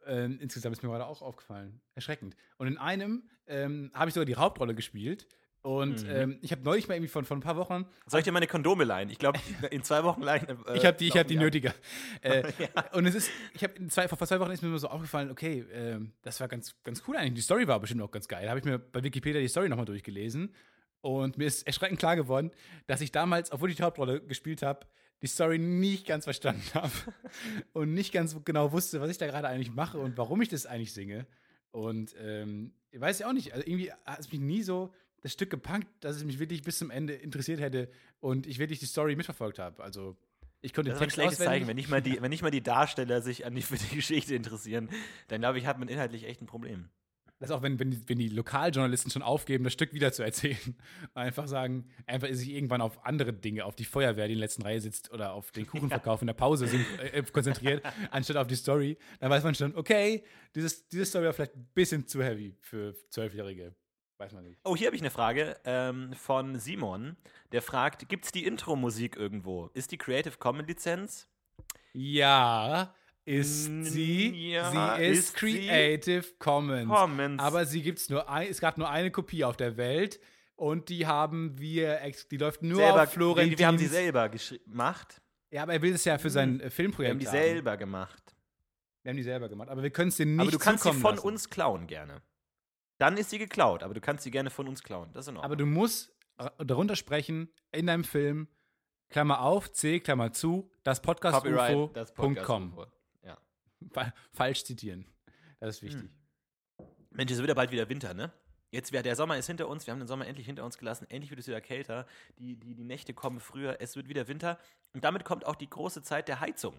Insgesamt ist mir gerade auch aufgefallen. Erschreckend. Und in einem habe ich sogar die Hauptrolle gespielt. Und ich habe neulich mal irgendwie von ein paar Wochen. Soll ich dir meine Kondome leihen? Ich glaube, in 2 Wochen leihen. Ich habe die nötiger. Und vor 2 Wochen ist mir so aufgefallen, okay, das war ganz, ganz cool eigentlich. Die Story war bestimmt auch ganz geil. Da habe ich mir bei Wikipedia die Story nochmal durchgelesen. Und mir ist erschreckend klar geworden, dass ich damals, obwohl ich die Hauptrolle gespielt habe, die Story nicht ganz verstanden habe. Und nicht ganz genau wusste, was ich da gerade eigentlich mache und warum ich das eigentlich singe. Und ich weiß ja auch nicht, also irgendwie hat es mich nie so das Stück gepackt, dass es mich wirklich bis zum Ende interessiert hätte und ich wirklich die Story mitverfolgt habe. Also ich konnte den Text auswendig. Zeichen. Wenn nicht mal die Darsteller sich für die Geschichte interessieren, dann glaube ich, hat man inhaltlich echt ein Problem. Das ist auch, wenn die Lokaljournalisten schon aufgeben, das Stück wieder zu erzählen. Einfach sagen, einfach sich irgendwann auf andere Dinge, auf die Feuerwehr, die in der letzten Reihe sitzt oder auf den Kuchenverkauf in der Pause konzentriert, anstatt auf die Story. Dann weiß man schon, okay, diese Story war vielleicht ein bisschen zu heavy für 12-Jährige. Weiß man nicht. Oh, hier habe ich eine Frage von Simon. Der fragt, gibt es die Intro-Musik irgendwo? Ist die Creative Commons Lizenz? Ja, ist sie. Ja, sie ist Creative Commons. Aber es gab nur eine Kopie auf der Welt und die läuft nur selber, auf Florentin. Wir haben sie selber gemacht. Ja, aber er will es ja für sein Filmprojekt haben. Wir haben die selber gemacht. Wir haben die selber gemacht, aber wir können es dir nicht Aber du kannst sie von lassen. uns klauen gerne. Dann ist sie geklaut, aber du kannst sie gerne von uns klauen. Das ist in Ordnung. Aber du musst darunter sprechen, in deinem Film, Klammer auf, C, Klammer zu, das Podcast-UFO.com. Ja. Falsch zitieren. Das ist wichtig. Mensch, es wird ja bald wieder Winter, ne? Der Sommer ist hinter uns, wir haben den Sommer endlich hinter uns gelassen, endlich wird es wieder kälter, die Nächte kommen früher, es wird wieder Winter und damit kommt auch die große Zeit der Heizung.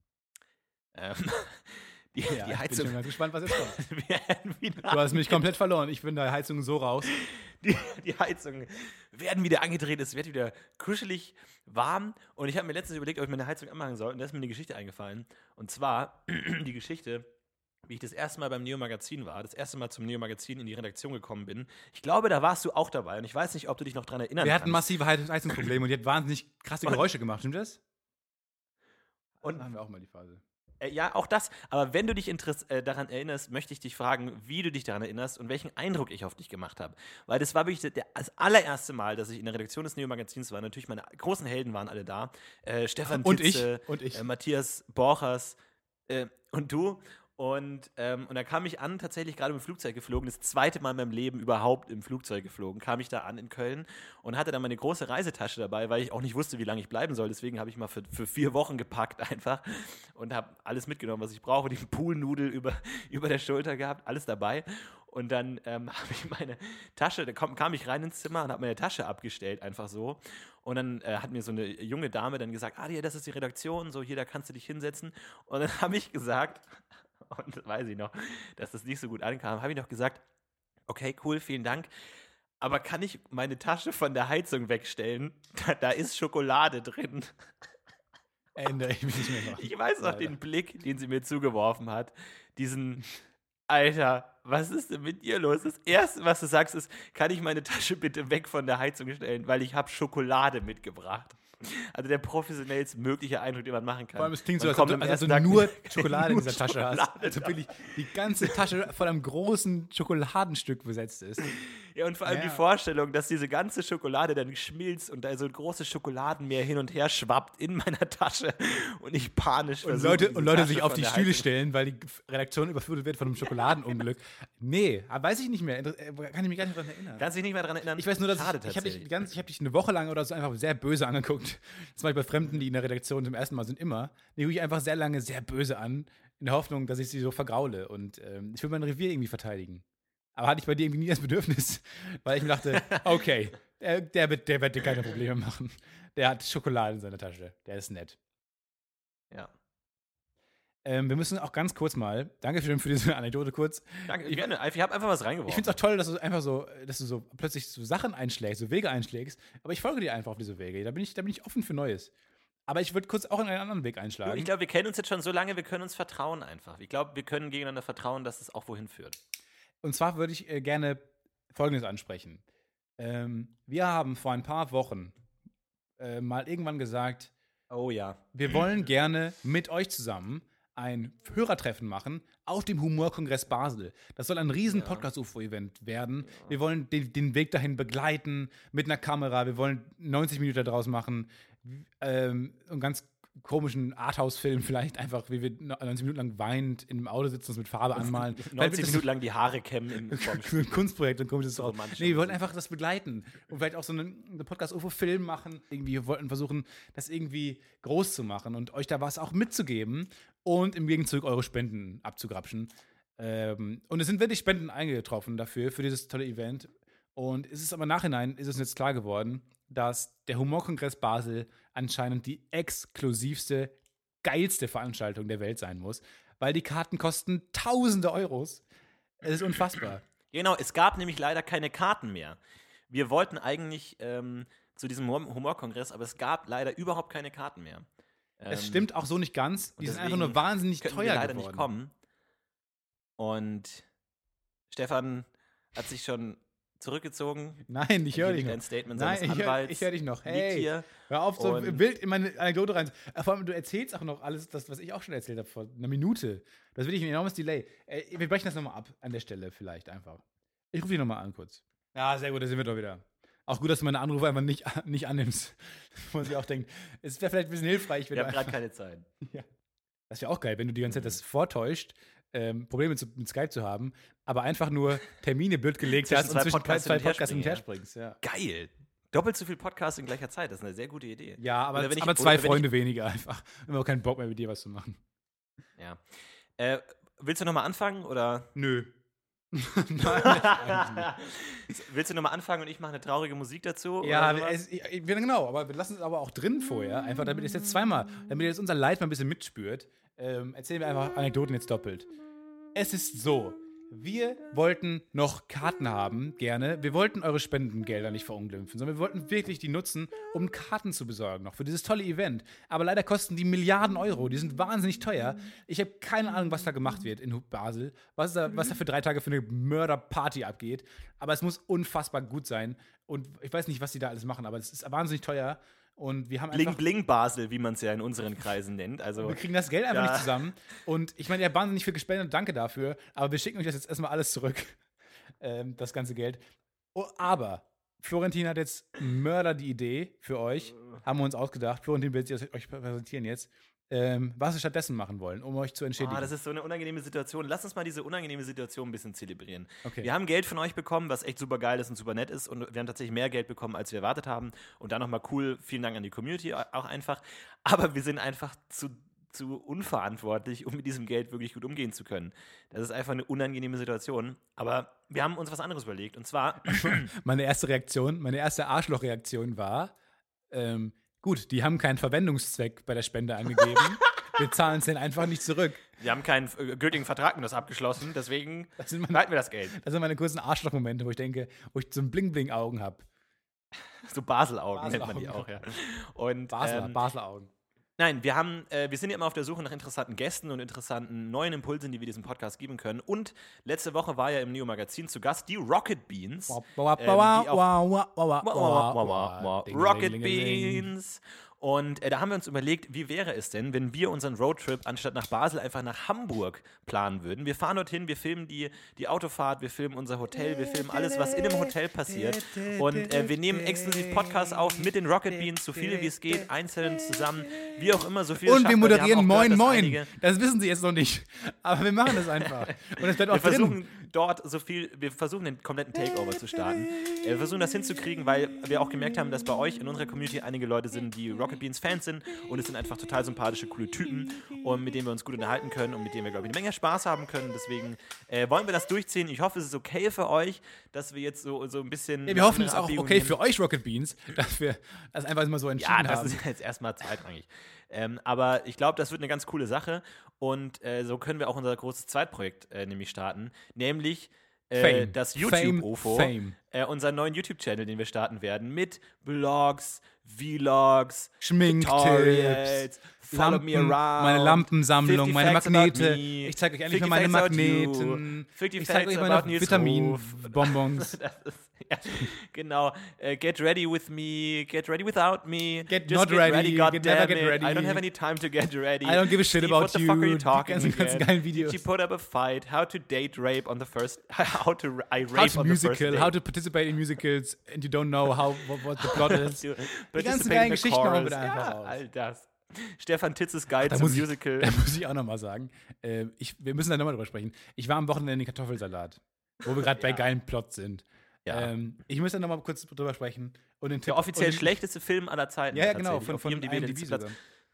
Die Heizung. Ich bin schon ganz gespannt, was jetzt kommt. Du hast mich komplett verloren. Ich bin der Heizung so raus. Die Heizungen werden wieder angedreht, es wird wieder kuschelig warm. Und ich habe mir letztens überlegt, ob ich meine Heizung anmachen soll. Und da ist mir eine Geschichte eingefallen. Und zwar die Geschichte, wie ich das erste Mal beim Neo-Magazin war, das erste Mal zum Neo-Magazin in die Redaktion gekommen bin. Ich glaube, da warst du auch dabei. Und ich weiß nicht, ob du dich noch dran erinnern kannst. Wir hatten massive Heizungsprobleme und die hat wahnsinnig krasse Geräusche gemacht. Stimmt das? Und dann haben wir auch mal die Phase. Ja, auch das. Aber wenn du dich daran erinnerst, möchte ich dich fragen, wie du dich daran erinnerst und welchen Eindruck ich auf dich gemacht habe. Weil das war wirklich das allererste Mal, dass ich in der Redaktion des Neo-Magazins war. Natürlich, meine großen Helden waren alle da. Stefan Titze, und ich. Matthias Borchers und du. Und da kam ich an, tatsächlich gerade im Flugzeug geflogen, das zweite Mal in meinem Leben überhaupt im Flugzeug geflogen, kam ich da an in Köln und hatte dann meine große Reisetasche dabei, weil ich auch nicht wusste, wie lange ich bleiben soll. Deswegen habe ich mal für 4 Wochen gepackt einfach und habe alles mitgenommen, was ich brauche. Die Poolnudel über der Schulter gehabt, alles dabei. Und dann habe ich meine Tasche, kam ich rein ins Zimmer und habe meine Tasche abgestellt, einfach so. Und dann hat mir so eine junge Dame dann gesagt, das ist die Redaktion, so hier, da kannst du dich hinsetzen. Und dann habe ich gesagt, und das weiß ich noch, dass das nicht so gut ankam, habe ich noch gesagt, okay, cool, vielen Dank, aber kann ich meine Tasche von der Heizung wegstellen? Da ist Schokolade drin. Ändere ich mich nicht mehr. Ich weiß noch den Blick, den sie mir zugeworfen hat, diesen, Alter, was ist denn mit dir los? Das Erste, was du sagst, ist, kann ich meine Tasche bitte weg von der Heizung stellen, weil ich habe Schokolade mitgebracht. Also der professionellst mögliche Eindruck, den man machen kann. Vor allem, es klingt so, als du nur Schokolade in dieser Tasche hast. Also wirklich die ganze Tasche von einem großen Schokoladenstück besetzt ist. Ja, und vor allem die Vorstellung, dass diese ganze Schokolade dann schmilzt und da so ein großes Schokoladenmeer hin und her schwappt in meiner Tasche und ich panisch versuche. Und Leute sich auf die Stühle stellen, weil die Redaktion überflutet wird von einem Schokoladenunglück. Nee, weiß ich nicht mehr. Kann ich mich gar nicht daran erinnern. Kannst du dich nicht mehr daran erinnern? Ich weiß nur, dass ich habe dich eine Woche lang oder so einfach sehr böse angeguckt. Das mache ich bei Fremden, die in der Redaktion zum ersten Mal sind, immer. Die gucke ich einfach sehr lange sehr böse an, in der Hoffnung, dass ich sie so vergraule. Und ich will mein Revier irgendwie verteidigen. Aber hatte ich bei dir irgendwie nie das Bedürfnis, weil ich mir dachte, okay, der wird dir keine Probleme machen. Der hat Schokolade in seiner Tasche. Der ist nett. Ja. Wir müssen auch ganz kurz mal, danke für diese Anekdote kurz. Danke, gerne. Ich habe einfach was reingeworfen. Ich finde es auch toll, dass du so plötzlich so Sachen einschlägst, so Wege einschlägst. Aber ich folge dir einfach auf diese Wege. Da bin ich offen für Neues. Aber ich würde kurz auch in einen anderen Weg einschlagen. Ich glaube, wir kennen uns jetzt schon so lange, wir können uns vertrauen einfach. Ich glaube, wir können gegeneinander vertrauen, dass es auch wohin führt. Und zwar würde ich gerne Folgendes ansprechen. Wir haben vor ein paar Wochen mal irgendwann gesagt, oh ja, wir wollen gerne mit euch zusammen ein Hörertreffen machen auf dem Humorkongress Basel. Das soll ein riesen Podcast-UFO-Event werden. Wir wollen den Weg dahin begleiten mit einer Kamera. Wir wollen 90 Minuten daraus machen. Und ganz komischen Arthouse-Film vielleicht einfach, wie wir 90 Minuten lang weinend in einem Auto sitzen, uns mit Farbe anmalen. 90 Minuten lang die Haare kämmen. Ein Kunstprojekt und komisches so. Nee, wir wollten einfach das begleiten und vielleicht auch so einen Podcast-UFO-Film machen. Irgendwie, wir wollten versuchen, das irgendwie groß zu machen und euch da was auch mitzugeben und im Gegenzug eure Spenden abzugrapschen. Und es sind wirklich Spenden eingetroffen dafür, für dieses tolle Event. Und es ist aber im Nachhinein, ist es jetzt klar geworden, dass der Humorkongress Basel anscheinend die exklusivste, geilste Veranstaltung der Welt sein muss, weil die Karten kosten tausende Euros. Es ist unfassbar. Genau, es gab nämlich leider keine Karten mehr. Wir wollten eigentlich zu diesem Humorkongress, aber es gab leider überhaupt keine Karten mehr. Es stimmt auch so nicht ganz. Die sind einfach nur wahnsinnig teuer leider geworden. Nicht kommen. Und Stefan hat sich schon zurückgezogen. Nein, ich höre dich noch. Ein Statement seines Anwalts. Ich höre dich noch. Hey, hör auf, so wild in meine Anekdote rein. Vor allem, du erzählst auch noch alles, das, was ich auch schon erzählt habe, vor einer Minute. Das will ich ein enormes Delay. Wir brechen das nochmal ab, an der Stelle vielleicht einfach. Ich rufe dich nochmal an kurz. Ja, sehr gut, da sind wir doch wieder. Auch gut, dass du meine Anrufe einfach nicht annimmst. Muss ich auch denken. Es wäre vielleicht ein bisschen hilfreich, wenn wir haben gerade keine Zeit. Ja. Das wäre auch geil, wenn du die ganze Zeit das vortäuscht, Probleme mit Skype zu haben, aber einfach nur Termine blöd gelegt hast und zwischen zwei Podcasts hin und her springst. Ja. Geil! Doppelt so viel Podcast in gleicher Zeit, das ist eine sehr gute Idee. Ja, aber zwei Freunde weniger einfach. Wir haben auch keinen Bock mehr, mit dir was zu machen. Ja. Willst du nochmal anfangen, oder? Nö. Nein, willst du nochmal anfangen und ich mache eine traurige Musik dazu? Ja, genau, aber wir lassen es aber auch drin vorher, einfach damit ihr es jetzt zweimal, damit ihr jetzt unser Leid mal ein bisschen mitspürt, erzählen wir einfach Anekdoten jetzt doppelt. Es ist so, wir wollten noch Karten haben, gerne. Wir wollten eure Spendengelder nicht verunglimpfen, sondern wir wollten wirklich die nutzen, um Karten zu besorgen noch für dieses tolle Event. Aber leider kosten die Milliarden Euro, die sind wahnsinnig teuer. Ich habe keine Ahnung, was da gemacht wird in Basel, was da für 3 Tage für eine Mörderparty abgeht. Aber es muss unfassbar gut sein. Und ich weiß nicht, was die da alles machen, aber es ist wahnsinnig teuer. Und wir haben einfach Bling Basel, wie man es ja in unseren Kreisen nennt. Also, wir kriegen das Geld einfach nicht zusammen. Und ich meine, ihr habt wahnsinnig viel gespendet und danke dafür. Aber wir schicken euch das jetzt erstmal alles zurück. Das ganze Geld. Oh, aber Florentin hat jetzt Mörder die Idee für euch. Haben wir uns ausgedacht. Florentin will euch präsentieren jetzt. Was wir stattdessen machen wollen, um euch zu entschädigen. Das ist so eine unangenehme Situation. Lass uns mal diese unangenehme Situation ein bisschen zelebrieren. Okay. Wir haben Geld von euch bekommen, was echt super geil ist und super nett ist. Und wir haben tatsächlich mehr Geld bekommen, als wir erwartet haben. Und dann nochmal cool, vielen Dank an die Community auch einfach. Aber wir sind einfach zu unverantwortlich, um mit diesem Geld wirklich gut umgehen zu können. Das ist einfach eine unangenehme Situation. Aber wir haben uns was anderes überlegt. Und zwar meine erste Arschlochreaktion war, gut, die haben keinen Verwendungszweck bei der Spende angegeben. Wir zahlen es denen einfach nicht zurück. Wir haben keinen gültigen Vertrag mit das abgeschlossen, deswegen halten wir das Geld. Das sind meine kurzen Arschlochmomente, wo ich denke, wo ich so ein Bling-Bling-Augen habe. So Basel-Augen nennt man die auch, ja. Und, Basel-Augen. Nein, wir sind ja immer auf der Suche nach interessanten Gästen und interessanten neuen Impulsen, die wir diesem Podcast geben können. Und letzte Woche war ja im Neo-Magazin zu Gast die Rocket Beans. Rocket Beans. Und da haben wir uns überlegt, wie wäre es denn, wenn wir unseren Roadtrip anstatt nach Basel einfach nach Hamburg planen würden. Wir fahren dorthin, wir filmen die Autofahrt, wir filmen unser Hotel, wir filmen alles, was in dem Hotel passiert. Und wir nehmen exklusiv Podcasts auf mit den Rocket Beans, so viele wie es geht, einzeln zusammen, wie auch immer, so viel. Und wir moderieren Moin Moin. Das wissen Sie jetzt noch nicht. Aber wir machen das einfach. Und es bleibt auch drin. Wir versuchen den kompletten Takeover zu starten. Wir versuchen das hinzukriegen, weil wir auch gemerkt haben, dass bei euch in unserer Community einige Leute sind, die Rocket Beans Fans sind und es sind einfach total sympathische, coole Typen und mit denen wir uns gut unterhalten können und mit denen wir, glaube ich, eine Menge Spaß haben können. Deswegen wollen wir das durchziehen. Ich hoffe, es ist okay für euch, dass wir jetzt so ein bisschen... Ja, wir hoffen, es ist auch okay für euch, Rocket Beans, dass wir das einfach mal so entschieden haben. Ja, das ist jetzt erstmal zweitrangig. Aber ich glaube, das wird eine ganz coole Sache und so können wir auch unser großes Zweitprojekt nämlich starten, nämlich das YouTube-UFO, unseren neuen YouTube-Channel, den wir starten werden, mit Vlogs, Vlogs, Schminktipps, Follow me around, meine Lampensammlung, meine Magnete. Ich zeige euch endlich mal meine Magneten. Ich zeige euch meine Vitaminbonbons. Genau. Get ready with me, get ready without me. Get just not ready, God get damn never it. get ready. I don't have any time to get ready. I don't give a shit Steve, about what the you. fuck are you talking Die ganzen geilen Videos. Did you put up a fight? How to date rape on the first... How to rape How to on the first date. how to participate in musicals and you don't know what the plot is. Die ganzen Participate in geilen the Geschichten hauen chorus. wir da einfach Ja, raus. all das. Stefan Titzes Guide Da zum muss Musical. Da muss ich auch nochmal sagen, wir müssen da nochmal drüber sprechen. Ich war am Wochenende in den Kartoffelsalat, wo wir gerade bei geilen Plot sind. Ja. Ich muss da nochmal kurz drüber sprechen. Und den Der offiziell schlechteste Film aller Zeiten. Ja, genau, von IMDb sogar.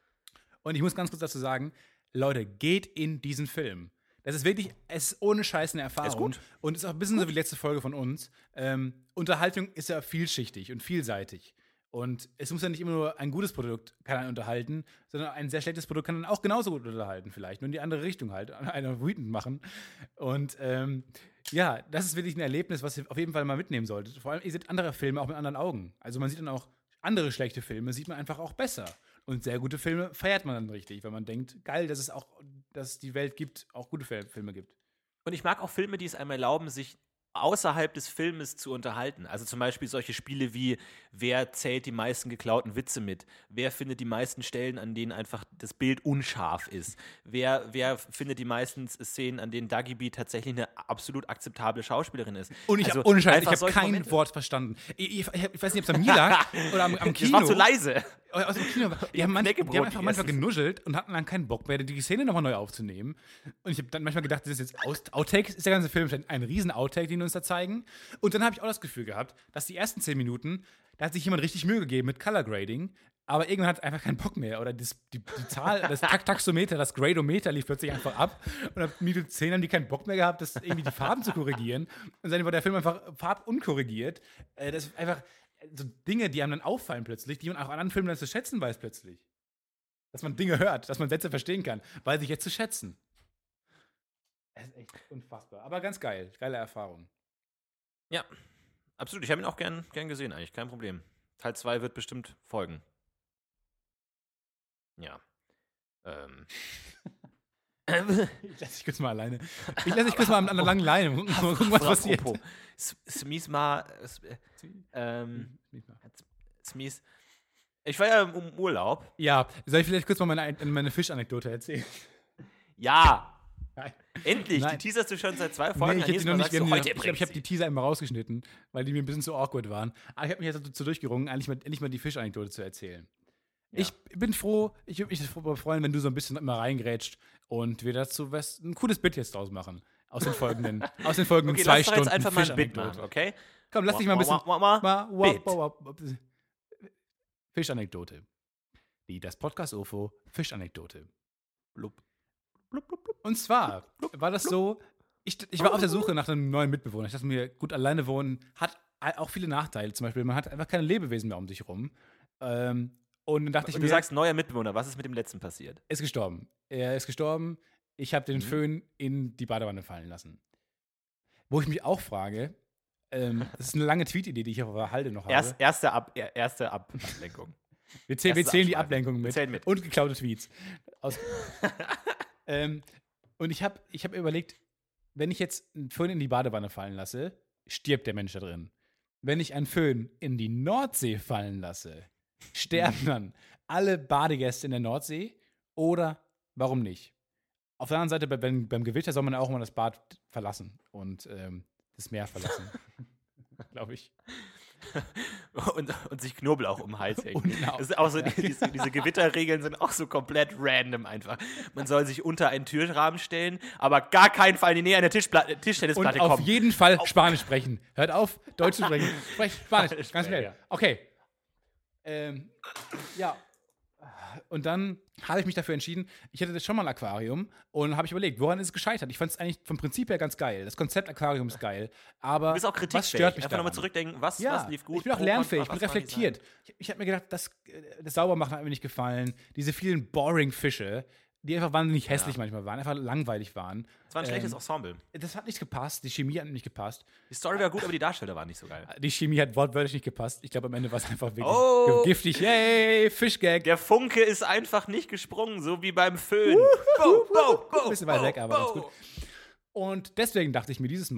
Und ich muss ganz kurz dazu sagen, Leute, geht in diesen Film. Das ist wirklich, es ist ohne Scheiß eine Erfahrung. Ist gut. Und ist auch ein bisschen so wie die letzte Folge von uns. Unterhaltung ist ja vielschichtig und vielseitig. Und es muss ja nicht immer nur ein gutes Produkt kann einen unterhalten, sondern ein sehr schlechtes Produkt kann einen auch genauso gut unterhalten vielleicht. Nur in die andere Richtung halt, einen wütend machen. Und ja, das ist wirklich ein Erlebnis, was ihr auf jeden Fall mal mitnehmen solltet. Vor allem, ihr seht andere Filme auch mit anderen Augen. Also man sieht dann auch andere schlechte Filme, sieht man einfach auch besser. Und sehr gute Filme feiert man dann richtig, weil man denkt, geil, dass es die Welt gibt, auch gute Filme gibt. Und ich mag auch Filme, die es einem erlauben, sich außerhalb des Filmes zu unterhalten. Also zum Beispiel solche Spiele wie, wer zählt die meisten geklauten Witze mit? Wer findet die meisten Stellen, an denen einfach das Bild unscharf ist? Wer findet die meisten Szenen, an denen Dagi B tatsächlich eine absolut akzeptable Schauspielerin ist? Und ich Also habe ohne Scheiß, ich einfach habe solche kein Momente. Wort verstanden. Ich weiß nicht, ob es am mir lag oder am Kino. Das war zu leise. Aus dem Kino. Die haben Knäckebrot einfach manchmal gegessen. genuschelt und hatten dann keinen Bock mehr, die Szene nochmal neu aufzunehmen. Und ich habe dann manchmal gedacht, das ist jetzt Outtakes, ist der ganze Film ein riesen Outtake, den die uns da zeigen. Und dann habe ich auch das Gefühl gehabt, dass die ersten 10 Minuten, da hat sich jemand richtig Mühe gegeben mit Color Grading, aber irgendwann hat einfach keinen Bock mehr. Oder die Zahl, das Taxometer, das Gradometer lief plötzlich einfach ab. Und ab Minute 10 haben die keinen Bock mehr gehabt, das irgendwie die Farben zu korrigieren. Und dann war der Film einfach farbunkorrigiert. Das ist einfach so Dinge, die einem dann auffallen plötzlich, die man auch an anderen Filmen dann zu schätzen weiß plötzlich. Dass man Dinge hört, dass man Sätze verstehen kann, weiß ich jetzt zu schätzen. Das ist echt unfassbar. Aber ganz geil. Geile Erfahrung. Ja, absolut. Ich habe ihn auch gern gesehen eigentlich, kein Problem. Teil 2 wird bestimmt folgen. Ja. Ich lasse dich kurz mal alleine. Ich lasse dich kurz mal an einer langen Leine. Mal gucken, was passiert. Smies. Ich war ja im Urlaub. Ja, soll ich vielleicht kurz mal meine Fischanekdote erzählen? Ja. Nein. Endlich, Nein. die teaserst du schon seit 2 Folgen. Nee, ich ich habe die Teaser immer rausgeschnitten, weil die mir ein bisschen zu awkward waren. Aber ich habe mich jetzt dazu durchgerungen, endlich mal die Fischanekdote zu erzählen. Ja. Ich bin froh, ich würde mich freuen, wenn du so ein bisschen immer reingrätscht und wir dazu ein cooles Bit jetzt draus machen. Aus den folgenden okay, 2 Stunden jetzt einfach mal ein Bit machen, okay? Komm, lass dich mal ein bisschen Fischanekdote. Das Podcast-UFO Fischanekdote. Blub. Und zwar war das so, ich war auf der Suche nach einem neuen Mitbewohner. Ich dachte mir, gut, alleine wohnen hat auch viele Nachteile. Zum Beispiel, man hat einfach keine Lebewesen mehr um sich rum. Und dann dachte ich mir, du sagst, neuer Mitbewohner, was ist mit dem letzten passiert? Er ist gestorben. Ich habe den Föhn in die Badewanne fallen lassen. Wo ich mich auch frage, das ist eine lange Tweet-Idee, die ich auf der Halde noch habe. Erste Ablenkung. Wir zählen die Ablenkung mit. Wir mit. Und geklaute Tweets. Und ich hab überlegt, wenn ich jetzt einen Föhn in die Badewanne fallen lasse, stirbt der Mensch da drin. Wenn ich einen Föhn in die Nordsee fallen lasse, sterben dann alle Badegäste in der Nordsee oder warum nicht? Auf der anderen Seite, beim Gewitter soll man auch mal das Bad verlassen und das Meer verlassen. Glaube ich. und sich Knoblauch um den Hals hängen. Genau. Das ist auch so, diese Gewitterregeln sind auch so komplett random einfach. Man soll sich unter einen Türrahmen stellen, aber gar keinen Fall in die Nähe einer Tischtennisplatte kommen. Und auf jeden Fall Spanisch sprechen. Hört auf, Deutsch zu sprechen. Sprecht Spanisch, ganz schnell. Okay. Ja. Und dann habe ich mich dafür entschieden, ich hatte das schon mal ein Aquarium und habe ich überlegt, woran ist es gescheitert? Ich fand es eigentlich vom Prinzip her ganz geil. Das Konzept Aquarium ist geil, aber du bist auch kritikfähig. Was stört mich einfach nochmal daran? zurückdenken, was lief gut. Ich bin auch lernfähig, ich bin reflektiert. Ich habe mir gedacht, das Saubermachen hat mir nicht gefallen. Diese vielen boring Fische, die einfach wahnsinnig hässlich manchmal waren, einfach langweilig waren. Das war ein schlechtes Ensemble. Das hat nicht gepasst, die Chemie hat nicht gepasst. Die Story war gut, aber die Darsteller waren nicht so geil. Die Chemie hat wortwörtlich nicht gepasst. Ich glaube, am Ende war es einfach wirklich giftig. Yay, Fischgag. Der Funke ist einfach nicht gesprungen, so wie beim Föhn. Ein bisschen weit weg, aber ganz gut. Und deswegen dachte ich mir dieses Mal,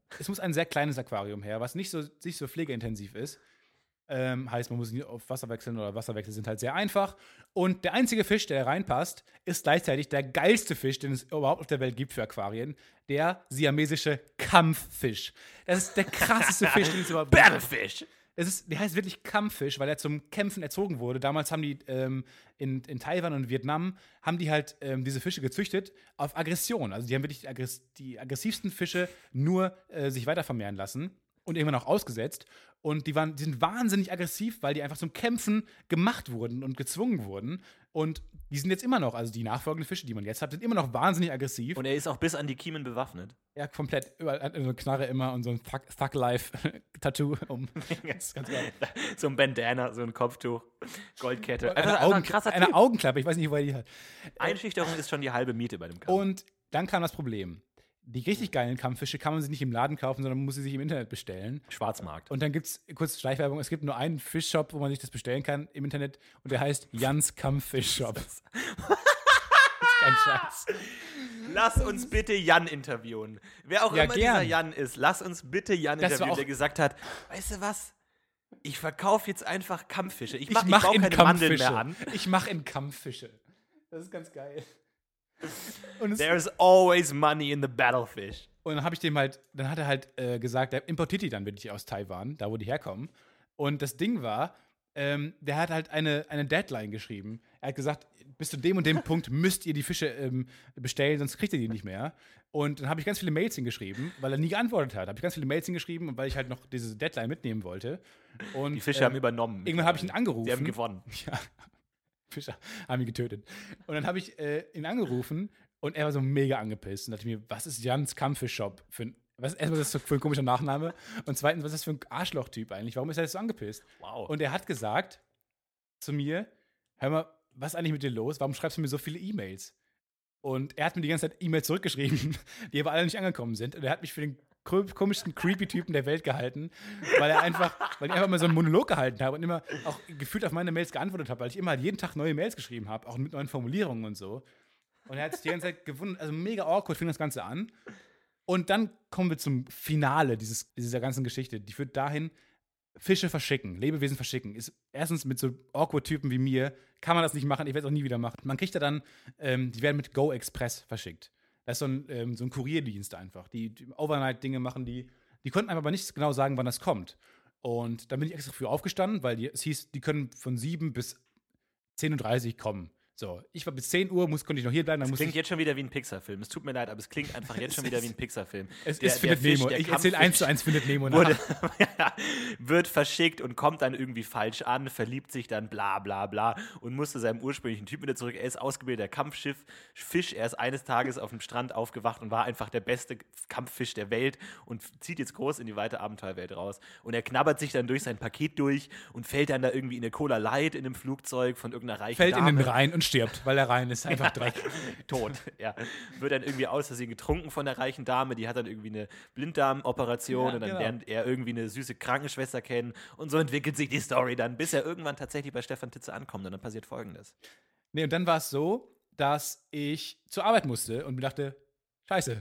es muss ein sehr kleines Aquarium her, was nicht so pflegeintensiv ist. Heißt, man muss nicht auf Wasser wechseln oder Wasserwechsel sind halt sehr einfach. Und der einzige Fisch, der reinpasst, ist gleichzeitig der geilste Fisch, den es überhaupt auf der Welt gibt für Aquarien. Der siamesische Kampffisch. Das ist der krasseste Fisch, den es überhaupt gibt. Battlefish! Der heißt wirklich Kampffisch, weil er zum Kämpfen erzogen wurde. Damals haben die in Taiwan und Vietnam haben die halt diese Fische gezüchtet auf Aggression. Also die haben wirklich die aggressivsten Fische nur sich weiter vermehren lassen und irgendwann auch ausgesetzt. Und die sind wahnsinnig aggressiv, weil die einfach zum Kämpfen gemacht wurden und gezwungen wurden. Und die sind jetzt immer noch, also die nachfolgenden Fische, die man jetzt hat, sind immer noch wahnsinnig aggressiv. Und er ist auch bis an die Kiemen bewaffnet. Ja, komplett. Überall hat so eine Knarre immer und so ein Thug-Life-Tattoo um. Das ist ganz geil. So ein Bandana, so ein Kopftuch, Goldkette. Eine Augenklappe, ich weiß nicht, woher die hat. Einschüchterung ist schon die halbe Miete bei dem Kampf. Und dann kam das Problem. Die richtig geilen Kampffische kann man sich nicht im Laden kaufen, sondern man muss sie sich im Internet bestellen. Schwarzmarkt. Und dann gibt es, kurz Schleichwerbung, es gibt nur einen Fischshop, wo man sich das bestellen kann im Internet und der heißt Jans Kampffischshop. Das ist kein Scheiß. Lass uns bitte Jan interviewen. Wer auch immer dieser Jan ist, lass uns bitte Jan interviewen, der gesagt hat, weißt du was? Ich verkaufe jetzt einfach Kampffische. Ich baue keine Mandeln mehr an. Ich mache in Kampffische. Das ist ganz geil. There's always money in the battlefish. Und dann hat er halt gesagt, er importiert die dann wirklich aus Taiwan, da wo die herkommen. Und das Ding war, der hat halt eine Deadline geschrieben. Er hat gesagt, bis zu dem und dem Punkt müsst ihr die Fische bestellen, sonst kriegt ihr die nicht mehr. Und dann habe ich ganz viele Mails hingeschrieben, weil er nie geantwortet hat. Habe ich ganz viele Mails hingeschrieben und weil ich halt noch diese Deadline mitnehmen wollte. Und, die Fische haben übernommen. Irgendwann habe ich ihn angerufen. Sie haben gewonnen. Ja. Fischer haben ihn getötet. Und dann habe ich ihn angerufen und er war so mega angepisst und dachte mir, was ist Jans Kampffischshop erstmal, das für ein komischer Nachname und zweitens, was ist das für ein Arschloch-Typ eigentlich? Warum ist er jetzt so angepisst? Wow. Und er hat gesagt zu mir, hör mal, was ist eigentlich mit dir los? Warum schreibst du mir so viele E-Mails? Und er hat mir die ganze Zeit E-Mails zurückgeschrieben, die aber alle nicht angekommen sind. Und er hat mich für den komischsten Creepy-Typen der Welt gehalten, weil ich einfach mal so einen Monolog gehalten habe und immer auch gefühlt auf meine Mails geantwortet habe, weil ich immer halt jeden Tag neue Mails geschrieben habe, auch mit neuen Formulierungen und so. Und er hat sich die ganze Zeit gewundert, also mega awkward fing das Ganze an. Und dann kommen wir zum Finale dieser ganzen Geschichte. Die führt dahin, Fische verschicken, Lebewesen verschicken. Ist erstens mit so Awkward-Typen wie mir, kann man das nicht machen, ich werde es auch nie wieder machen. Man kriegt da dann, die werden mit Go Express verschickt. Das ist so ein Kurierdienst einfach. Die Overnight-Dinge machen die konnten einfach aber nicht genau sagen, wann das kommt. Und dann bin ich extra früh aufgestanden, weil es hieß, die können von 7 bis 10:30 Uhr kommen. So, ich war bis 10 Uhr, konnte ich noch hier bleiben. Das klingt jetzt schon wieder wie ein Pixar-Film. Es tut mir leid, aber es klingt einfach jetzt schon wieder wie ein Pixar-Film. Es ist Findet Nemo. Ich erzähle 1:1 Findet Nemo nach. Wird verschickt und kommt dann irgendwie falsch an, verliebt sich dann bla bla bla und muss zu seinem ursprünglichen Typ wieder zurück. Er ist ausgebildeter Kampffisch. Er ist eines Tages auf dem Strand aufgewacht und war einfach der beste Kampffisch der Welt und zieht jetzt groß in die weite Abenteuerwelt raus. Und er knabbert sich dann durch sein Paket durch und fällt dann da irgendwie in eine Cola Light in einem Flugzeug von irgendeiner reichen Dame. Fällt in den Rhein und stirbt, weil der Rhein ist einfach Dreck. Tot, ja. Wird dann irgendwie aus Versehen getrunken von der reichen Dame, die hat dann irgendwie eine Blinddarmoperation und dann lernt er irgendwie eine süße Krankenschwester kennen und so entwickelt sich die Story dann, bis er irgendwann tatsächlich bei Stefan Titze ankommt und dann passiert Folgendes. Nee, und dann war es so, dass ich zur Arbeit musste und mir dachte, scheiße,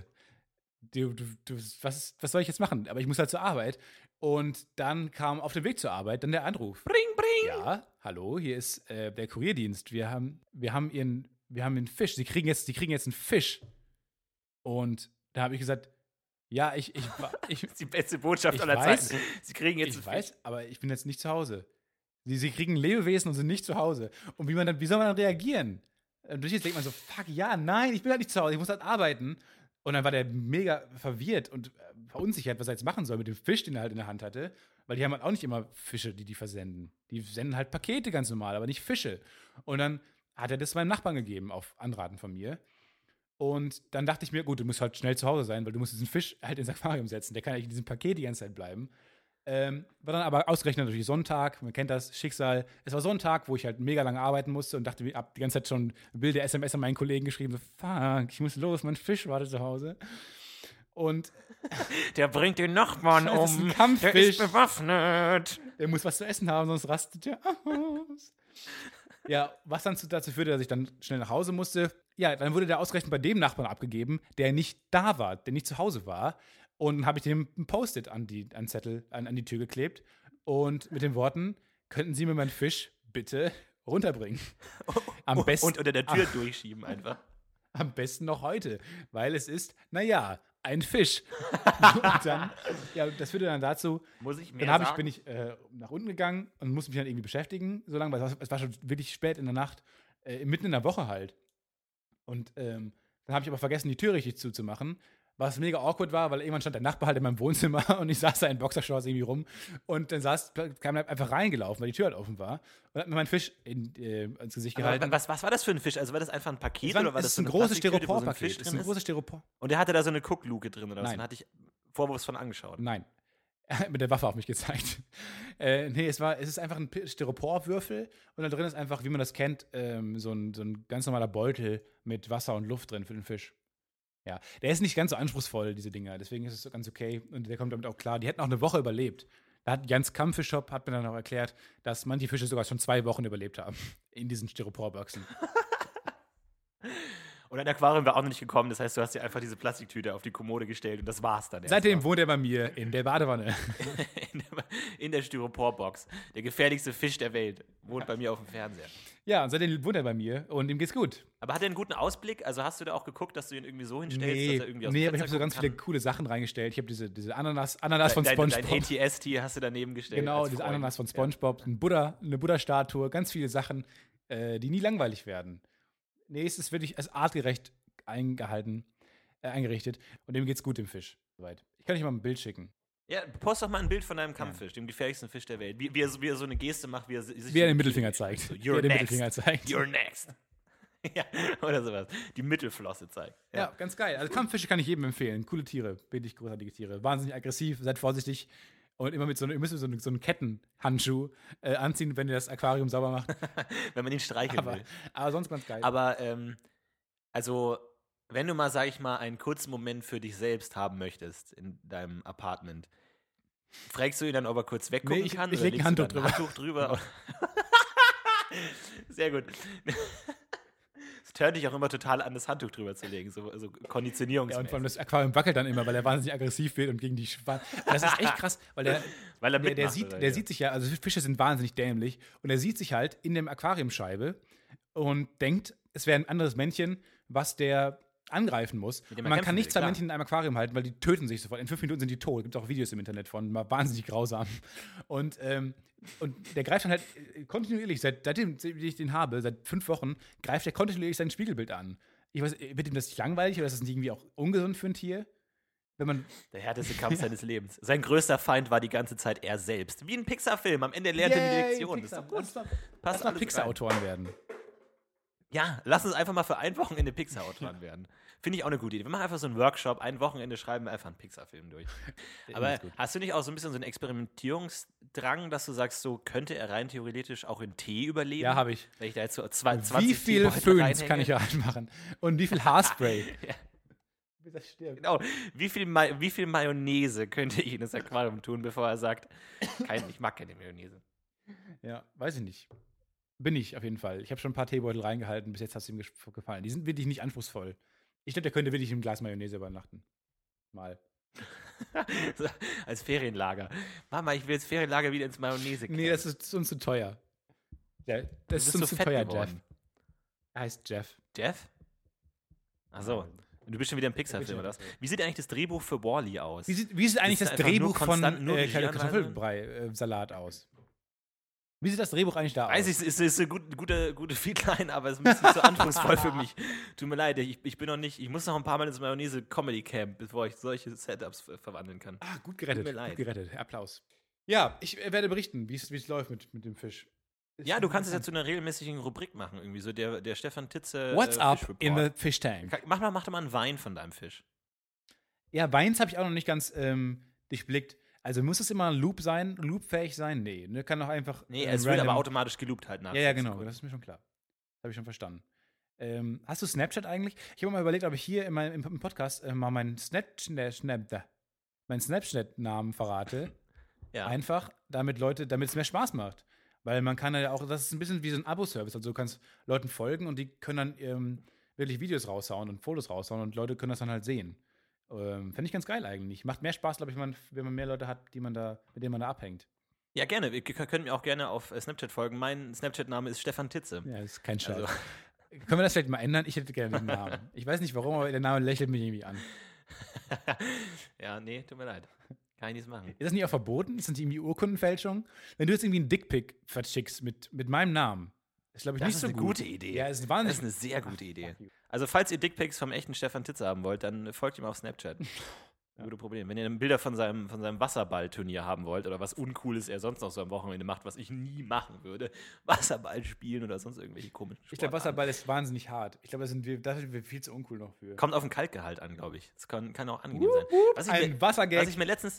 was soll ich jetzt machen? Aber ich muss halt zur Arbeit. Und dann kam auf dem Weg zur Arbeit dann der Anruf. Bring, bring! Ja, hallo, hier ist der Kurierdienst. Wir haben einen Fisch. Sie kriegen jetzt einen Fisch. Und da habe ich gesagt, ja, ich das ist die beste Botschaft aller Zeiten. Sie kriegen jetzt einen Fisch. Ich weiß, aber ich bin jetzt nicht zu Hause. Sie kriegen Lebewesen und sind nicht zu Hause. Und wie soll man dann reagieren? Und jetzt denkt man so, fuck, ja, nein, ich bin halt nicht zu Hause, ich muss halt arbeiten. Und dann war der mega verwirrt und verunsichert, was er jetzt machen soll mit dem Fisch, den er halt in der Hand hatte. Weil die haben halt auch nicht immer Fische, die versenden. Die senden halt Pakete ganz normal, aber nicht Fische. Und dann hat er das meinem Nachbarn gegeben, auf Anraten von mir. Und dann dachte ich mir, gut, du musst halt schnell zu Hause sein, weil du musst diesen Fisch halt ins Aquarium setzen. Der kann eigentlich in diesem Paket die ganze Zeit bleiben. War dann aber ausgerechnet natürlich Sonntag, man kennt das, Schicksal. Es war so ein Tag, wo ich halt mega lange arbeiten musste und dachte, ich hab die ganze Zeit schon wilde SMS an meinen Kollegen geschrieben, so, fuck, ich muss los, mein Fisch wartet zu Hause. Und der bringt den Nachbarn um, das ist ein Kampffisch. Der ist bewaffnet. Der muss was zu essen haben, sonst rastet der aus. Ja, was dann dazu führte, dass ich dann schnell nach Hause musste. Ja, dann wurde der ausgerechnet bei dem Nachbarn abgegeben, der nicht da war, der nicht zu Hause war. Und dann habe ich dem ein Post-it an die Tür geklebt und mit den Worten, könnten Sie mir meinen Fisch bitte runterbringen? Am besten, und unter der Tür durchschieben einfach. Am besten noch heute, weil es ist, naja, ein Fisch. Und dann, das führte dann dazu, bin ich nach unten gegangen und musste mich dann irgendwie beschäftigen, so lange, weil es war schon wirklich spät in der Nacht, mitten in der Woche halt. Und dann habe ich aber vergessen, die Tür richtig zuzumachen, was mega awkward war, weil irgendwann stand der Nachbar halt in meinem Wohnzimmer und ich saß da in Boxershorts irgendwie rum und dann kam er einfach reingelaufen, weil die Tür halt offen war und hat mir meinen Fisch ins Gesicht gehalten. Was war das für ein Fisch? Also war das einfach ein Paket oder war das so ein großes Styropor-Paket? Das ist ein großes Styropor. Und der hatte da so eine Guckluke drin oder was? Nein. Dann hatte ich vorwurfsvoll angeschaut. Nein. Er hat mit der Waffe auf mich gezeigt. Nee, es ist einfach ein Styroporwürfel und da drin ist einfach, wie man das kennt, so ein ganz normaler Beutel mit Wasser und Luft drin für den Fisch. Ja, der ist nicht ganz so anspruchsvoll, diese Dinger, deswegen ist es so ganz okay und der kommt damit auch klar. Die hätten auch eine Woche überlebt. Da hat Jans Kampffischshop hat mir dann auch erklärt, dass manche Fische sogar schon 2 Wochen überlebt haben in diesen Styroporboxen. Und ein Aquarium war auch noch nicht gekommen, das heißt, du hast dir einfach diese Plastiktüte auf die Kommode gestellt und das war's dann. Seitdem wohnt er bei mir in der Badewanne. in der Styroporbox. Der gefährlichste Fisch der Welt wohnt bei mir auf dem Fernseher. Ja, und seitdem wohnt er bei mir und ihm geht's gut. Aber hat er einen guten Ausblick? Also hast du da auch geguckt, dass du ihn irgendwie so hinstellst, dass er irgendwie aus dem Nee, aber ich habe so ganz viele coole Sachen reingestellt. Ich habe diese Ananas von SpongeBob. Dein ATS-Tier hast du daneben gestellt. Genau, diese Ananas von SpongeBob, eine Buddha-Statue, ganz viele Sachen, die nie langweilig werden. Nee, es ist wirklich als artgerecht eingerichtet. Und dem geht's gut, dem Fisch. Soweit. Ich kann euch mal ein Bild schicken. Ja, post doch mal ein Bild von deinem Kampffisch, dem gefährlichsten Fisch der Welt. Wie er so eine Geste macht, wie er den Mittelfinger zeigt. So, You're next. Ja, oder sowas. Die Mittelflosse zeigt. Ja, ganz geil. Also Kampffische kann ich jedem empfehlen. Coole Tiere, wirklich großartige Tiere. Wahnsinnig aggressiv, seid vorsichtig. Und immer ihr müsst so einen Kettenhandschuh anziehen, wenn ihr das Aquarium sauber macht. Wenn man ihn streicheln will. Aber sonst ganz geil. Aber, also, wenn du mal, sag ich mal, einen kurzen Moment für dich selbst haben möchtest in deinem Apartment, fragst du ihn dann, ob er kurz weggucken kann? Ich lege ein Handtuch drüber. Sehr gut. Es tönt dich auch immer total an, das Handtuch drüber zu legen, so konditionierungsmäßig. Ja, und vor allem das Aquarium wackelt dann immer, weil er wahnsinnig aggressiv wird und gegen die Das ist echt krass, weil der sieht sich ja, also Fische sind wahnsinnig dämlich und er sieht sich halt in der Aquariumscheibe und denkt, es wäre ein anderes Männchen, was der angreifen muss. Und man kann nicht 2 Männchen in einem Aquarium halten, weil die töten sich sofort. In 5 Minuten sind die tot. Es gibt auch Videos im Internet von, mal wahnsinnig grausam. Und der greift dann halt kontinuierlich, seitdem ich den habe, seit 5 Wochen, greift er kontinuierlich sein Spiegelbild an. Ich weiß, wird ihm das nicht langweilig oder ist das nicht irgendwie auch ungesund für ein Tier? Der härteste Kampf seines Lebens. Sein größter Feind war die ganze Zeit er selbst. Wie ein Pixar-Film. Am Ende lernt er die Direktion. Das ist doch gut. Lass mal Pixar-Autoren werden. Ja, lass uns einfach mal für ein Wochenende Pixar-Autoren werden. Finde ich auch eine gute Idee. Wir machen einfach so einen Workshop, ein Wochenende schreiben wir einfach einen Pixar-Film durch. Aber hast du nicht auch so ein bisschen so einen Experimentierungsdrang, dass du sagst, so könnte er rein theoretisch auch in Tee überleben? Ja, habe ich. Wenn ich da jetzt so 20 Wie viel Föhns kann ich reinmachen? Und wie viel Haarspray? Ja. Bis er stirbt. Genau. Wie viel Mayonnaise könnte ich in das Aquarium tun, bevor er sagt, ich mag keine Mayonnaise? Ja, weiß ich nicht. Bin ich auf jeden Fall. Ich habe schon ein paar Teebeutel reingehalten, bis jetzt hat es ihm gefallen. Die sind wirklich nicht anspruchsvoll. Ich glaube, der könnte wirklich im Glas Mayonnaise übernachten. Mal. So, als Ferienlager. Mama, ich will jetzt Ferienlager wieder ins Mayonnaise kennen. Nee, das ist uns zu teuer. Ja, das ist uns zu teuer, geworden. Jeff. Er heißt Jeff. Jeff? Achso. Du bist schon wieder im Pixar-Film, oder was? Wie sieht eigentlich das Drehbuch für Wall-E aus? Wie sieht eigentlich das Drehbuch von Kartoffelbrei-Salat aus? Wie sieht das Drehbuch eigentlich da aus? Weiß ich, es ist eine gute Feedline, aber es ist ein bisschen zu anspruchsvoll für mich. Tut mir leid, ich muss noch ein paar Mal ins Mayonnaise-Comedy-Camp, bevor ich solche Setups verwandeln kann. Gut gerettet. Tut mir leid. Gut gerettet. Applaus. Ja, ich werde berichten, wie es läuft mit dem Fisch. Ja, du kannst es ja zu einer regelmäßigen Rubrik machen, irgendwie so der Stefan Titze What's up in the fish tank? Mach doch mal einen Wein von deinem Fisch. Ja, Weins habe ich auch noch nicht ganz durchblickt. Also muss es immer loopfähig sein? Nee, ne, kann doch einfach. Nee, es wird aber automatisch geloopt halt nach. Ja, genau, das ist mir schon klar. Das habe ich schon verstanden. Hast du Snapchat eigentlich? Ich habe mal überlegt, ob ich hier im Podcast mal meinen Snapchat-Namen verrate. Ja. Einfach, damit es mehr Spaß macht. Weil man kann ja auch, das ist ein bisschen wie so ein Abo-Service. Also du kannst Leuten folgen und die können dann wirklich Videos raushauen und Fotos raushauen und Leute können das dann halt sehen. Fände ich ganz geil eigentlich. Macht mehr Spaß, glaube ich, wenn man mehr Leute hat, mit denen man da abhängt. Ja, gerne. Wir können mir auch gerne auf Snapchat folgen. Mein Snapchat-Name ist Stefan Titze. Ja, ist kein Scheiß. Also. Können wir das vielleicht mal ändern? Ich hätte gerne den Namen. Ich weiß nicht warum, aber der Name lächelt mich irgendwie an. Ja, nee, tut mir leid. Kann ich nichts machen. Ist das nicht auch verboten? Ist das nicht irgendwie Urkundenfälschung? Wenn du jetzt irgendwie einen Dickpick verschickst mit meinem Namen, ist, glaube ich, nicht so gut. Das ist eine gute Idee. Ja, ist das ist eine sehr gute Idee. Also, falls ihr Dickpics vom echten Stefan Titze haben wollt, dann folgt ihm auf Snapchat. Gute Problem. Wenn ihr dann Bilder von seinem Wasserballturnier haben wollt oder was Uncooles er sonst noch so am Wochenende macht, was ich nie machen würde, Wasserball spielen oder sonst irgendwelche komischen Sportarten. Ich glaube, Wasserball ist wahnsinnig hart. Ich glaube, da sind wir viel zu uncool noch für. Kommt auf den Kalkgehalt an, glaube ich. Das kann auch angenehm sein. Wassergag.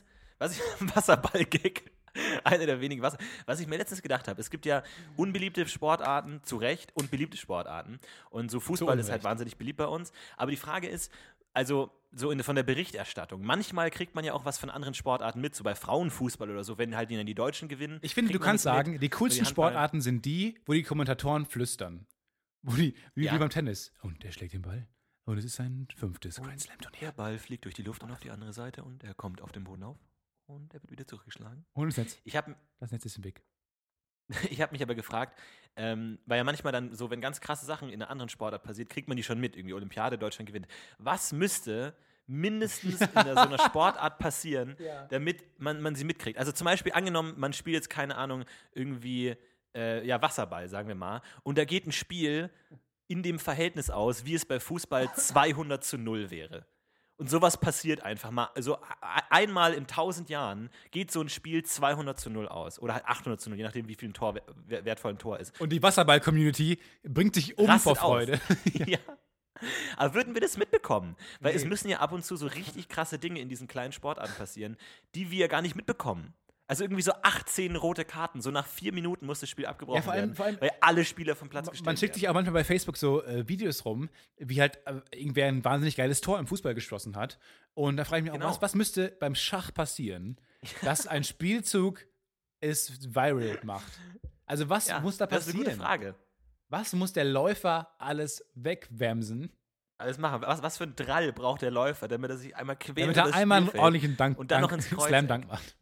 Wasserball-Gag, einer der wenigen was ich mir letztens gedacht habe, es gibt ja unbeliebte Sportarten, zu Recht, und beliebte Sportarten. Und so Fußball ist halt wahnsinnig beliebt bei uns. Aber die Frage ist, also von der Berichterstattung. Manchmal kriegt man ja auch was von anderen Sportarten mit, so bei Frauenfußball oder so, wenn halt die Deutschen gewinnen. Ich finde, du kannst sagen, die coolsten Sportarten sind die, wo die Kommentatoren flüstern. Wie beim Tennis. Und der schlägt den Ball. Und es ist sein 5. Grand Slam-Turnier. Der Ball fliegt durch die Luft und auf die andere Seite und er kommt auf den Boden auf. Und er wird wieder zurückgeschlagen. Und das Netz. Das Netz ist im Weg. Ich habe mich aber gefragt, weil ja manchmal dann so, wenn ganz krasse Sachen in einer anderen Sportart passiert, kriegt man die schon mit. Irgendwie Olympiade, Deutschland gewinnt. Was müsste mindestens in so einer Sportart passieren, damit man sie mitkriegt? Also zum Beispiel angenommen, man spielt jetzt, keine Ahnung, irgendwie Wasserball, sagen wir mal. Und da geht ein Spiel in dem Verhältnis aus, wie es bei Fußball 200:0 wäre. Und sowas passiert einfach mal. Also einmal in 1000 Jahren geht so ein Spiel 200:0 aus. Oder halt 800:0, je nachdem, wie viel ein wertvoll ein Tor ist. Und die Wasserball-Community bringt sich vor Freude. Ja. Aber würden wir das mitbekommen? Weil es müssen ja ab und zu so richtig krasse Dinge in diesen kleinen Sportarten passieren, die wir gar nicht mitbekommen. Also irgendwie so 18 rote Karten. So nach 4 Minuten muss das Spiel abgebrochen werden, weil alle Spieler vom Platz gestellt werden. Man schickt sich auch manchmal bei Facebook so Videos rum, wie halt irgendwer ein wahnsinnig geiles Tor im Fußball geschossen hat. Und da frage ich mich auch, was müsste beim Schach passieren, dass ein Spielzug es viral macht? Also was muss da passieren? Das ist eine gute Frage. Was muss der Läufer alles wegwämsen? Alles machen. Was für ein Drall braucht der Läufer, damit er sich einmal quält? Damit er einmal einen ordentlichen und dann noch ins Kreuz Slam-Dunk macht.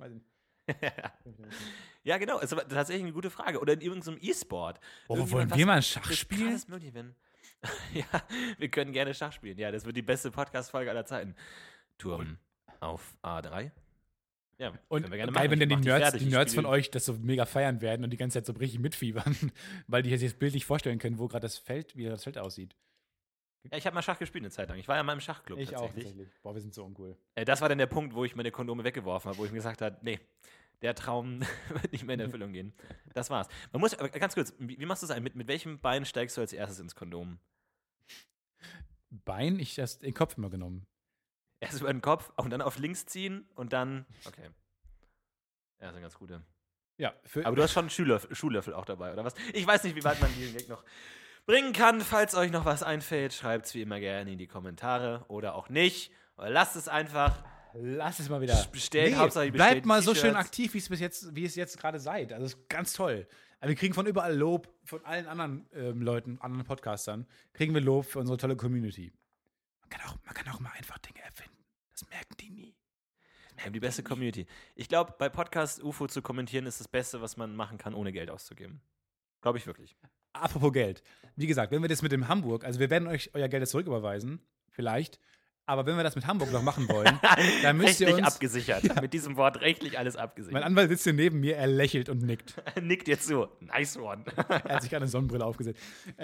Ja, genau. Es ist tatsächlich eine gute Frage. Oder in irgendeinem E-Sport. Wollen wir mal Schach spielen? Ja, wir können gerne Schach spielen. Ja, das wird die beste Podcast-Folge aller Zeiten. Turm auf A3. Ja, und können wir gerne machen. Wenn dann die Nerds von euch das so mega feiern werden und die ganze Zeit so richtig mitfiebern, weil die jetzt bildlich vorstellen können, wie das Feld aussieht. Ja, ich habe mal Schach gespielt eine Zeit lang. Ich war ja mal im Schachclub. Ich auch tatsächlich. Boah, wir sind so uncool. Das war dann der Punkt, wo ich meine Kondome weggeworfen habe, wo ich mir gesagt habe, nee, der Traum wird nicht mehr in Erfüllung gehen. Das war's. Man muss, ganz kurz, wie machst du das eigentlich? Mit welchem Bein steigst du als erstes ins Kondom? Bein? Ich habe den Kopf immer genommen. Erst über den Kopf und dann auf links ziehen und dann, okay. Ja, das ist eine ganz gute. Ja. Aber du hast schon einen Schuhlöffel auch dabei, oder was? Ich weiß nicht, wie weit man diesen Weg noch bringen kann. Falls euch noch was einfällt, schreibt es wie immer gerne in die Kommentare oder auch nicht. Oder lasst es einfach. Lasst es mal wieder. Bestellt, Hauptsache bleibt mal so schön aktiv, wie es jetzt gerade seid. Also ist ganz toll. Aber wir kriegen von überall Lob, von allen anderen Leuten, anderen Podcastern, kriegen wir Lob für unsere tolle Community. Man kann auch mal einfach Dinge erfinden. Das merken die nie. Wir haben die beste Community. Ich glaube, bei Podcast UFO zu kommentieren ist das Beste, was man machen kann, ohne Geld auszugeben. Glaube ich wirklich. Apropos Geld. Wie gesagt, wenn wir das mit dem Hamburg, also wir werden euch euer Geld zurücküberweisen, vielleicht, aber wenn wir das mit Hamburg noch machen wollen, dann müsst ihr uns... Rechtlich abgesichert. Ja. Mit diesem Wort rechtlich alles abgesichert. Mein Anwalt sitzt hier neben mir, er lächelt und nickt. Nickt jetzt so. Nice one. Er hat sich gerade eine Sonnenbrille aufgesetzt.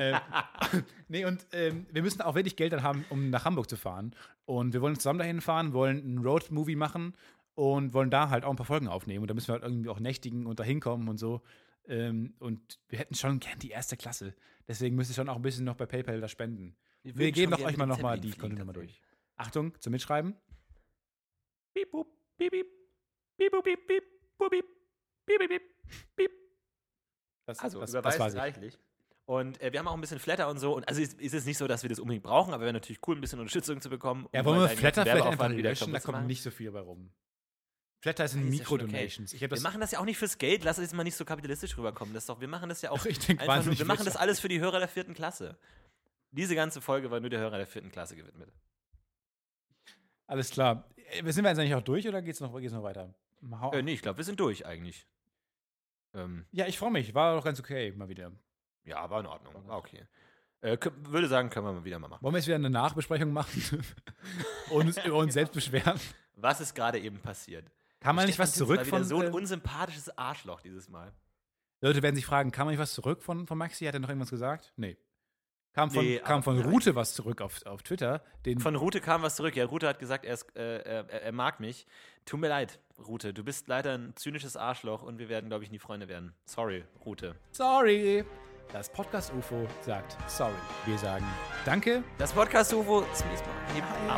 Wir müssen auch wirklich Geld dann haben, um nach Hamburg zu fahren. Und wir wollen zusammen dahin fahren, wollen einen Road-Movie machen und wollen da halt auch ein paar Folgen aufnehmen. Und da müssen wir halt irgendwie auch nächtigen und da hinkommen und so. Und wir hätten schon gern die erste Klasse. Deswegen müsst ihr schon auch ein bisschen noch bei PayPal da spenden. Wir geben euch mal nochmal die Kontonummer durch. Achtung, zum Mitschreiben. Piep, boop, piep, piep. Piep, boop, piep, piep, boop, piep. Piep, piep, piep, piep. Das überweist reichlich. Und wir haben auch ein bisschen Flatter und so. Und also ist es nicht so, dass wir das unbedingt brauchen, aber wäre natürlich cool, ein bisschen Unterstützung zu bekommen. Ja, wollen wir Flatter vielleicht einfach löschen? Da kommt nicht so viel bei rum. Flatter sind Mikrodonations. Okay. Wir machen das ja auch nicht fürs Geld. Lass es mal nicht so kapitalistisch rüberkommen. Wir machen das ja auch wir machen das alles für die Hörer der 4. Klasse. Diese ganze Folge war nur der Hörer der 4. Klasse gewidmet. Alles klar. Sind wir jetzt eigentlich auch durch oder geht's noch weiter? Nee, ich glaube, wir sind durch eigentlich. Ja, ich freue mich. War doch ganz okay, mal wieder. Ja, war in Ordnung. War okay. Würde sagen, können wir mal wieder machen. Wollen wir jetzt wieder eine Nachbesprechung machen und uns über uns selbst beschweren? Was ist gerade eben passiert? Kann man nicht was zurück von... so ein unsympathisches Arschloch dieses Mal. Leute werden sich fragen, kam man nicht was zurück von Maxi? Hat er noch irgendwas gesagt? Nee. Kam von Rute was zurück auf Twitter. Von Rute kam was zurück. Ja, Rute hat gesagt, er mag mich. Tut mir leid, Rute. Du bist leider ein zynisches Arschloch und wir werden, glaube ich, nie Freunde werden. Sorry, Rute. Sorry. Das Podcast-UFO sagt sorry. Wir sagen danke. Das Podcast-UFO smies mal.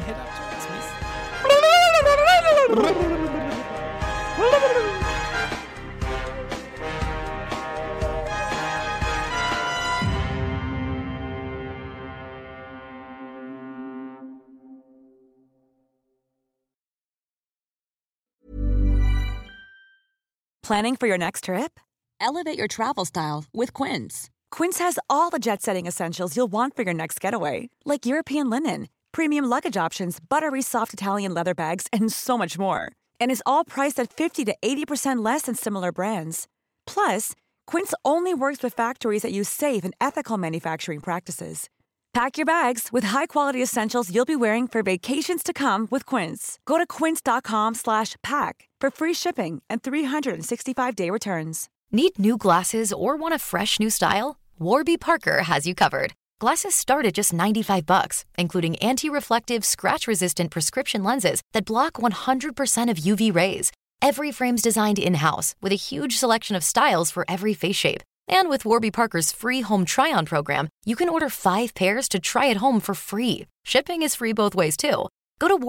Planning for your next trip? Elevate your travel style with Quince. Quince has all the jet-setting essentials you'll want for your next getaway, like European linen, premium luggage options, buttery soft Italian leather bags, and so much more. And is all priced at 50 to 80% less than similar brands. Plus, Quince only works with factories that use safe and ethical manufacturing practices. Pack your bags with high-quality essentials you'll be wearing for vacations to come with Quince. Go to quince.com/pack for free shipping and 365-day returns. Need new glasses or want a fresh new style? Warby Parker has you covered. Glasses start at just $95, including anti-reflective, scratch-resistant prescription lenses that block 100% of UV rays. Every frame's designed in-house with a huge selection of styles for every face shape. And with Warby Parker's free home try-on program, you can order 5 pairs to try at home for free. Shipping is free both ways, too. Go to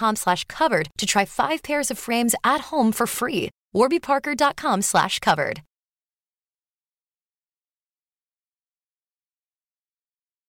warbyparker.com/covered to try 5 pairs of frames at home for free. warbyparker.com/covered.